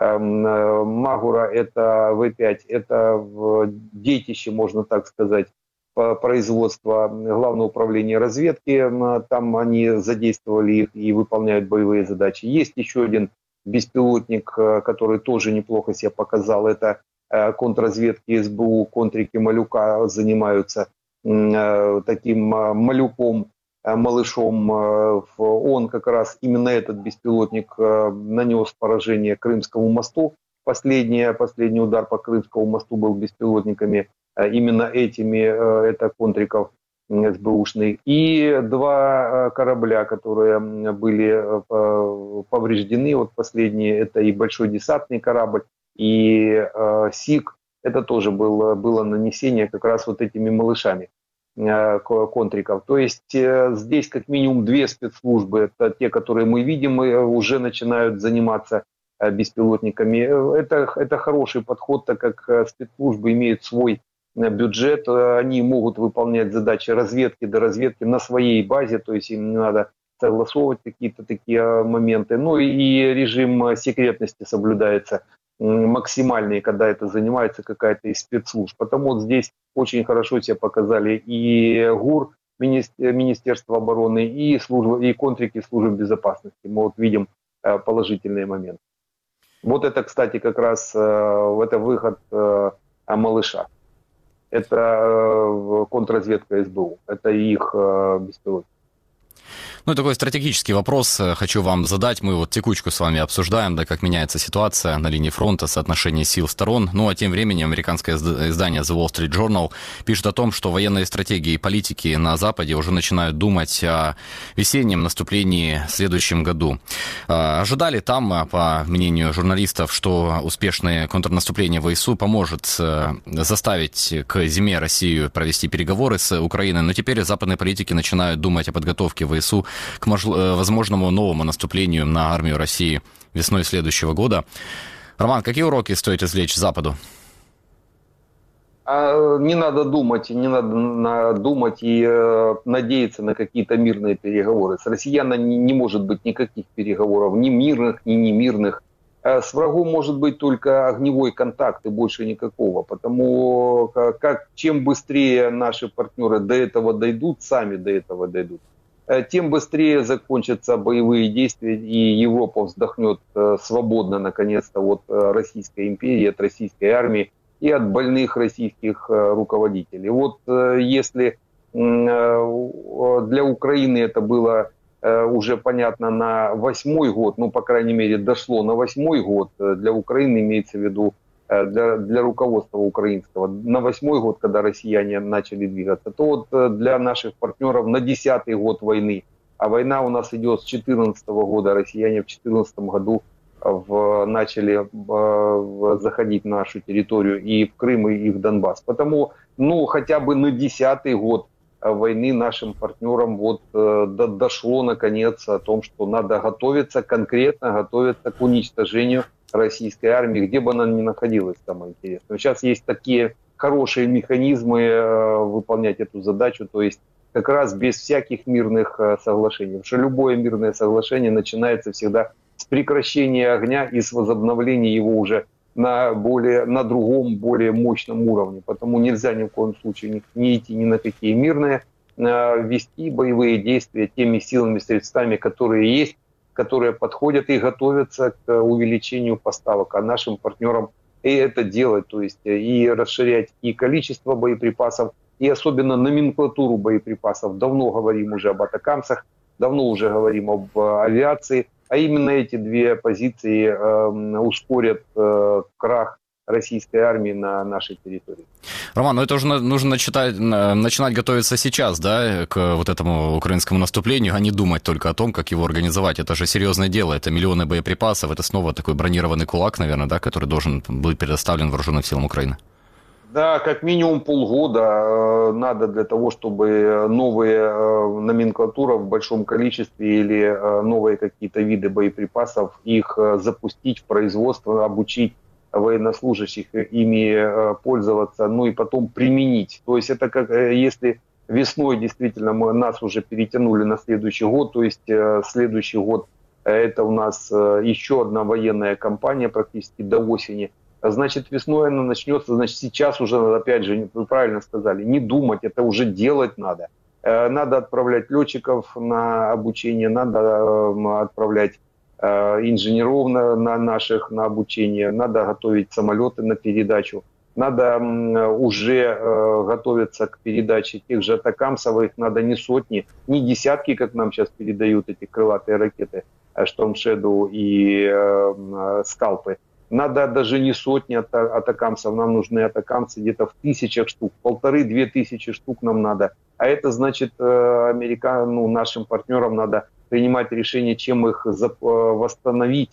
Магура — это В-5, это детище, можно так сказать, производства Главного управления разведки. Там они задействовали их и выполняют боевые задачи. Есть еще один беспилотник, который тоже неплохо себя показал. Это контрразведки СБУ, контрики Малюка занимаются таким малюком, малышом. Он как раз, именно этот беспилотник нанес поражение Крымскому мосту. Последний удар по Крымскому мосту был беспилотниками именно этими, это контриков СБУшных. И два корабля, которые были повреждены. Вот последние, это и большой десантный корабль, и СИК. Это тоже было нанесение как раз вот этими малышами контриков. То есть здесь как минимум две спецслужбы, это те, которые мы видим, уже начинают заниматься беспилотниками. Это хороший подход, так как спецслужбы имеют свой бюджет, они могут выполнять задачи разведки до разведки на своей базе, то есть им не надо согласовывать какие-то такие моменты. Ну и режим секретности соблюдается максимальный, когда это занимается какая-то из спецслужб. Потому вот здесь очень хорошо себя показали и ГУР, Министерство обороны, и контрики службы безопасности. Мы вот видим положительные моменты. Вот это, кстати, как раз это выход малыша. Это контрразведка СБУ. Это их беспилотник.
Ну, такой стратегический вопрос хочу вам задать. Мы вот текучку с вами обсуждаем, да, как меняется ситуация на линии фронта, соотношение сил сторон. Ну, а тем временем американское издание The Wall Street Journal пишет о том, что военные стратегии и политики на Западе уже начинают думать о весеннем наступлении в следующем году. Ожидали там, по мнению журналистов, что успешное контрнаступление ВСУ поможет заставить к зиме Россию провести переговоры с Украиной, но теперь западные политики начинают думать о подготовке ВСУ к возможному новому наступлению на армию России весной следующего года. Роман, какие уроки стоит извлечь Западу?
Не надо думать и надеяться на какие-то мирные переговоры. С россиянами не может быть никаких переговоров, ни мирных, ни немирных. С врагом может быть только огневой контакт и больше никакого. Потому чем быстрее наши партнеры до этого дойдут, сами до этого дойдут, тем быстрее закончатся боевые действия, и Европа вздохнет свободно, наконец-то, от Российской империи, от российской армии и от больных российских руководителей. Вот если для Украины это было уже, понятно, на 8-й год, ну, по крайней мере, дошло на 8-й год, для Украины имеется в виду, для руководства украинского, на 8-й год, когда россияне начали двигаться, то вот для наших партнеров на 10-й год войны, а война у нас идет с 2014 года, россияне в 2014 году начали заходить на нашу территорию и в Крым, и в Донбасс. Потому, ну, хотя бы на 10-й год войны нашим партнерам вот дошло наконец о том, что надо готовиться, конкретно готовиться к уничтожению российской армии, где бы она ни находилась, самое интересное. Сейчас есть такие хорошие механизмы выполнять эту задачу, то есть как раз без всяких мирных соглашений. Потому что любое мирное соглашение начинается всегда с прекращения огня и с возобновления его уже на другом, более мощном уровне. Потому нельзя ни в коем случае не идти ни на какие мирные, вести боевые действия теми силами, средствами, которые есть, которые подходят и готовятся к увеличению поставок, а нашим партнерам и это делать, то есть и расширять и количество боеприпасов, и особенно номенклатуру боеприпасов. Давно говорим уже об атакамсах, давно уже говорим об авиации, а именно эти две позиции ускорят крах российской армии на нашей территории.
Роман, ну это уже нужно начинать готовиться сейчас, да, к вот этому украинскому наступлению, а не думать только о том, как его организовать. Это же серьезное дело, это миллионы боеприпасов, это снова такой бронированный кулак, наверное, да, который должен быть предоставлен вооруженным силам Украины.
Да, как минимум полгода надо для того, чтобы новые номенклатуры в большом количестве или новые какие-то виды боеприпасов, их запустить в производство, обучить военнослужащих ими пользоваться, ну и потом применить. То есть это как если весной действительно нас уже перетянули на следующий год, то есть следующий год это у нас еще одна военная кампания практически до осени. Значит, весной она начнется, значит, сейчас уже, опять же, вы правильно сказали, не думать, это уже делать надо. Надо отправлять летчиков на обучение, надо отправлять инженеров наших на обучение, надо готовить самолеты на передачу, надо уже готовиться к передаче тех же атакамсов, их надо не сотни, не десятки, как нам сейчас передают эти крылатые ракеты Storm Shadow и скалпы. Надо даже не сотни атакамсов, нам нужны атакамсы где-то в тысячах штук, 1500-2000 штук нам надо. А это значит, нашим партнерам надо принимать решение, чем их восстановить.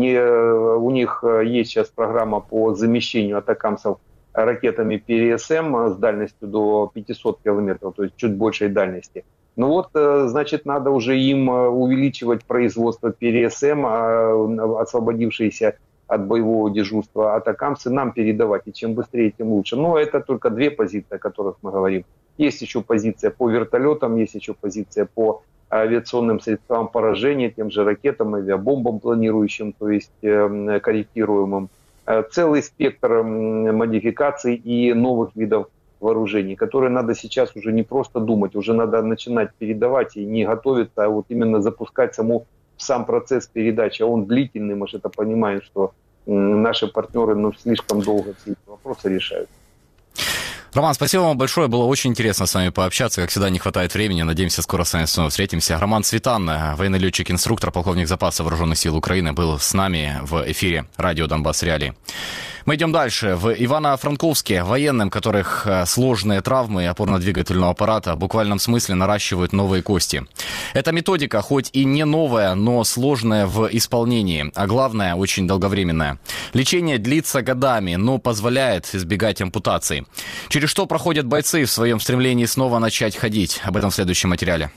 У них есть сейчас программа по замещению атакамсов ракетами ПРСМ с дальностью до 500 километров, то есть чуть большей дальности. Ну вот, значит, надо уже им увеличивать производство ПРСМ, освободившиеся от боевого дежурства атакамсы, нам передавать. И чем быстрее, тем лучше. Но это только две позиции, о которых мы говорим. Есть еще позиция по вертолетам, есть еще позиция по авиационным средствам поражения, тем же ракетам, авиабомбам планирующим, то есть корректируемым. Целый спектр модификаций и новых видов вооружений, которые надо сейчас уже не просто думать, уже надо начинать передавать и не готовиться, а вот именно запускать сам процесс передачи. Он длительный, мы же это понимаем, что наши партнеры слишком долго все эти вопросы решают.
Роман, спасибо вам большое, было очень интересно с вами пообщаться, как всегда не хватает времени, надеемся, скоро с вами снова встретимся. Роман Цветан, военный летчик-инструктор, полковник запаса вооруженных сил Украины, был с нами в эфире радио «Донбасс Реалии». Мы идем дальше. В Ивано-Франковске военным, которых сложные травмы опорно-двигательного аппарата в буквальном смысле наращивают новые кости. Эта методика, хоть и не новая, но сложная в исполнении, а главное, очень долговременная. Лечение длится годами, но позволяет избегать ампутаций. Через что проходят бойцы в своем стремлении снова начать ходить? Об этом в следующем материале.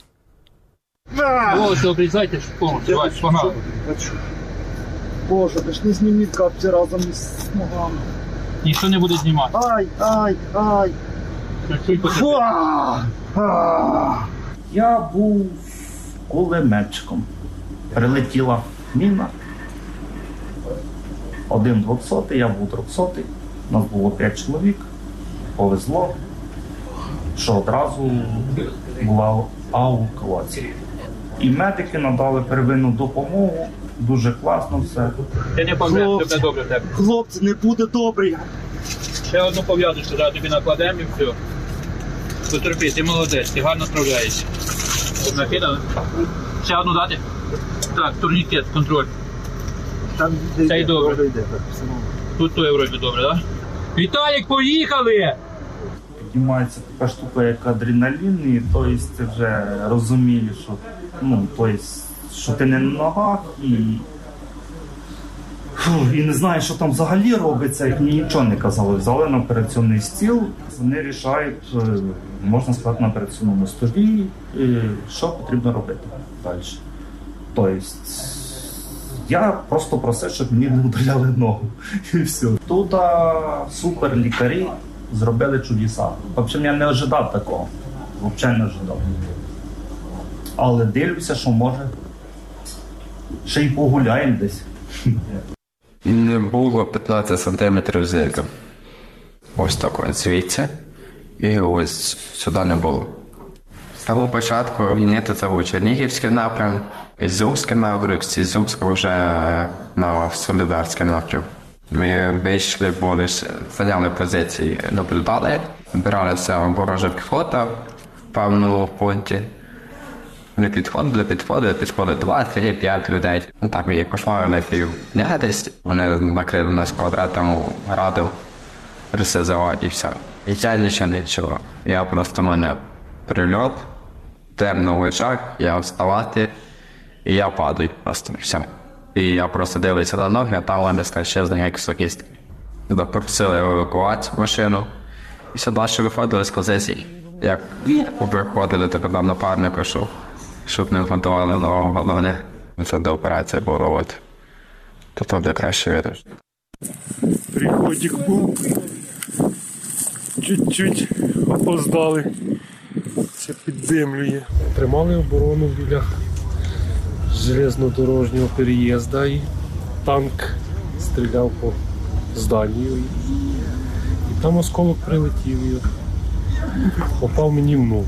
Волосы обрезайте, погнали.
Боже, почни зніміть капці разом з ногами.
Ніхто не буде знімати.
Ай.
Я був кулеметчиком. Прилетіла міна. 1 200-й, я був 300-й. Нас було 5 чоловік. Повезло, що одразу була евакуація. І медики надали первинну допомогу. Дуже класно все.
Ти не помреш, все добре в тебе.
Хлопці, не буде добре.
Ще одну пов'язочку зараз тобі накладемо і все. Потерпи, ти молодець, ти гарно справляєшся. Накидав? Ще одну дати? Так, турнікет, контроль. Це й добре. Тут то вроді добре, так? Віталік, поїхали!
Піднімається така штука, як адреналін, і тобто ти вже розумієш, що, що ти не на ногах, і не знаєш, що там взагалі робиться, як мені нічого не казали. Взяли на операційний стіл, вони рішають, можна сказати, на операційному столі, що потрібно робити далі. Тобто, я просто просив, щоб мені не удаляли ногу, і все. Тут супер лікарі зробили чудеса. Взагалі, я не ожидав такого. Взагалі не ожидав. Але дивлюся, що може ще й погуляємо десь.
Не було 15 сантиметрів зірка. Ось так ось звідси. І ось сюди не було. З того початку війни це був Чернігівський напрям, Ізюмський напрям, з Ізюмського вже на Солидарський напрям. Ми вийшли, були, зайняли позиції, наблюдали, збиралися ворожа піхота в певному пункті. Вони підходили 2, 3, 5 людей. Так, і кошмарили півдня десь. Вони накрили нас квадратом градів, РСЗО і все. І я нічого. Я просто мене прильот, темно в очах, я вставати, і я падаю просто, все. І я просто дивлюся на ноги, а там вони ще якісь кістки. Попросили евакуацію машину, і все далі виходили з позицій. Як виходили, то нам напарник пішов, щоб не вмонтували ногу, головне. Це до операції було, от. То буде краще видиш.
Приходик був. Чуть-чуть опоздали. Це підземлює. Тримали оборону біля железнодорожнього переїзду і танк стріляв по зданню. І там осколок прилетів і попав мені в ногу.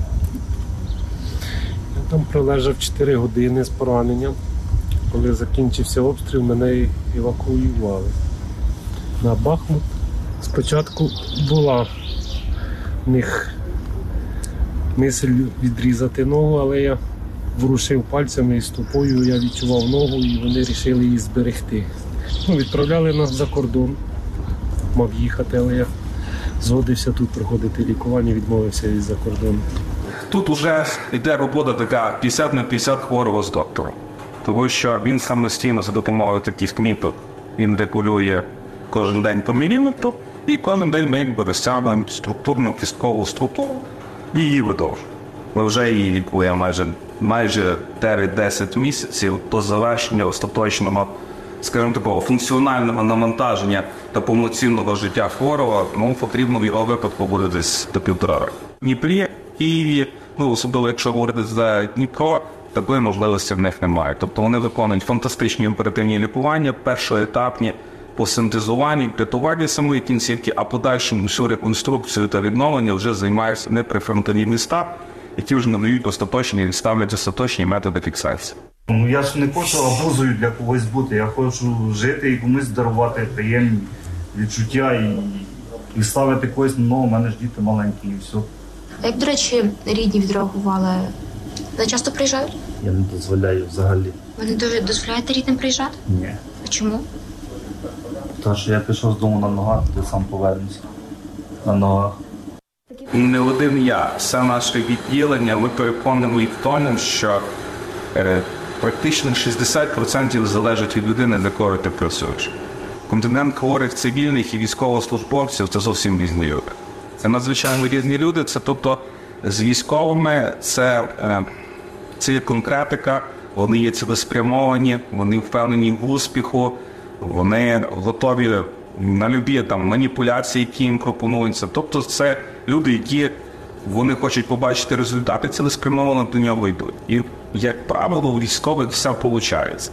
Я там пролежав 4 години з пораненням. Коли закінчився обстріл, мене евакуювали на Бахмут. Спочатку була в них мисль відрізати ногу, але я ворушив пальцями і стопою, я відчував ногу і вони вирішили її зберегти. Відправляли нас за кордон, мав їхати, але я згодився тут проходити лікування, відмовився із-за кордону.
Тут вже йде робота така 50 на 50 хворого з доктором, тому що він самостійно за допомогою таких методів, він регулює кожен день по міліметру, і кожен день ми розтягуємо структурну кісткову структуру і її видовжуємо. Ми вже її лікуємо майже 9-10 місяців до завершення остаточного, скажімо такого, функціонального навантаження та повноцінного життя хворого, потрібно в його випадку буде десь до 1,5 року. В Дніпрі, Києві, особливо якщо говорити за Дніпро, такої можливості в них немає. Тобто вони виконують фантастичні оперативні лікування, першоетапні, по синтезуванню, рятуванню самої кінцівки, а подальшому всю реконструкцію та відновлення вже займаються неприфронтові міста, які вже надають остаточні і ставлять остаточні методи фіксації.
Я ж не хочу обузою для когось бути, я хочу жити і комусь дарувати приємні відчуття і ставити когось на ногу, у мене ж діти маленькі і все.
А як, до речі, рідні відреагували? Вони часто приїжджають?
Я не дозволяю взагалі.
Ви не дозволяєте рідним приїжджати?
Ні.
А чому?
Тому що я пішов з дому на ногах, то сам повернуся на ногах.
Не один я, все наше відділення, ми переконані в тому, що практично 60% залежить від людини, для кого ти працюєш. Контингент хворих цивільних і військовослужбовців – це зовсім різні люди. Це надзвичайно різні люди, це тобто з військовими це є конкретика, вони є цілеспрямовані, вони впевнені в успіху, вони готові на любі маніпуляції, які їм пропонуються. Тобто це люди, які вони хочуть побачити результати, цілеспрямовано до нього йдуть. І, як правило, у військових все виходить.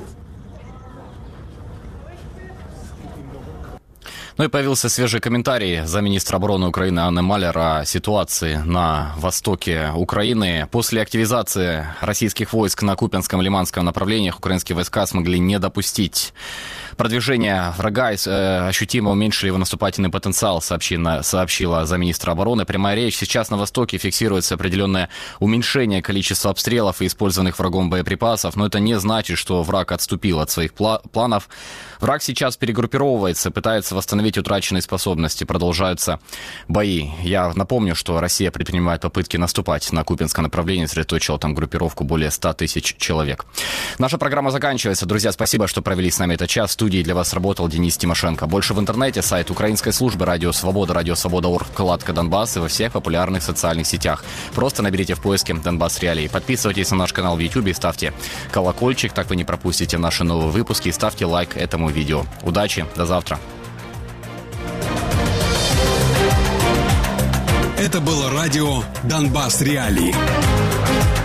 Ну и появился свежий комментарий замминистра обороны Украины Анны Малер о ситуации на востоке Украины. После активизации российских войск на Купянском и Лиманском направлениях украинские войска смогли не допустить Продвижение врага ощутимо уменьшили его наступательный потенциал, сообщила замминистра обороны. Прямая речь. Сейчас на Востоке фиксируется определенное уменьшение количества обстрелов и использованных врагом боеприпасов, но это не значит, что враг отступил от своих планов. Враг сейчас перегруппировывается, пытается восстановить утраченные способности. Продолжаются бои. Я напомню, что Россия предпринимает попытки наступать на Купинское направление, сосредоточила там группировку более 100 тысяч человек. Наша программа заканчивается. Друзья, спасибо, что провели с нами этот час. В студии для вас работал Денис Тимошенко. Больше в интернете, сайт украинской службы Радио Свобода, радиосвобода.орг, вкладка Донбасс и во всех популярных социальных сетях. Просто наберите в поиске Донбасс Реалии. Подписывайтесь на наш канал в YouTube, ставьте колокольчик, так вы не пропустите наши новые выпуски, и ставьте лайк этому видео. Удачи, до завтра.
Это было радио «Донбасс Реалии».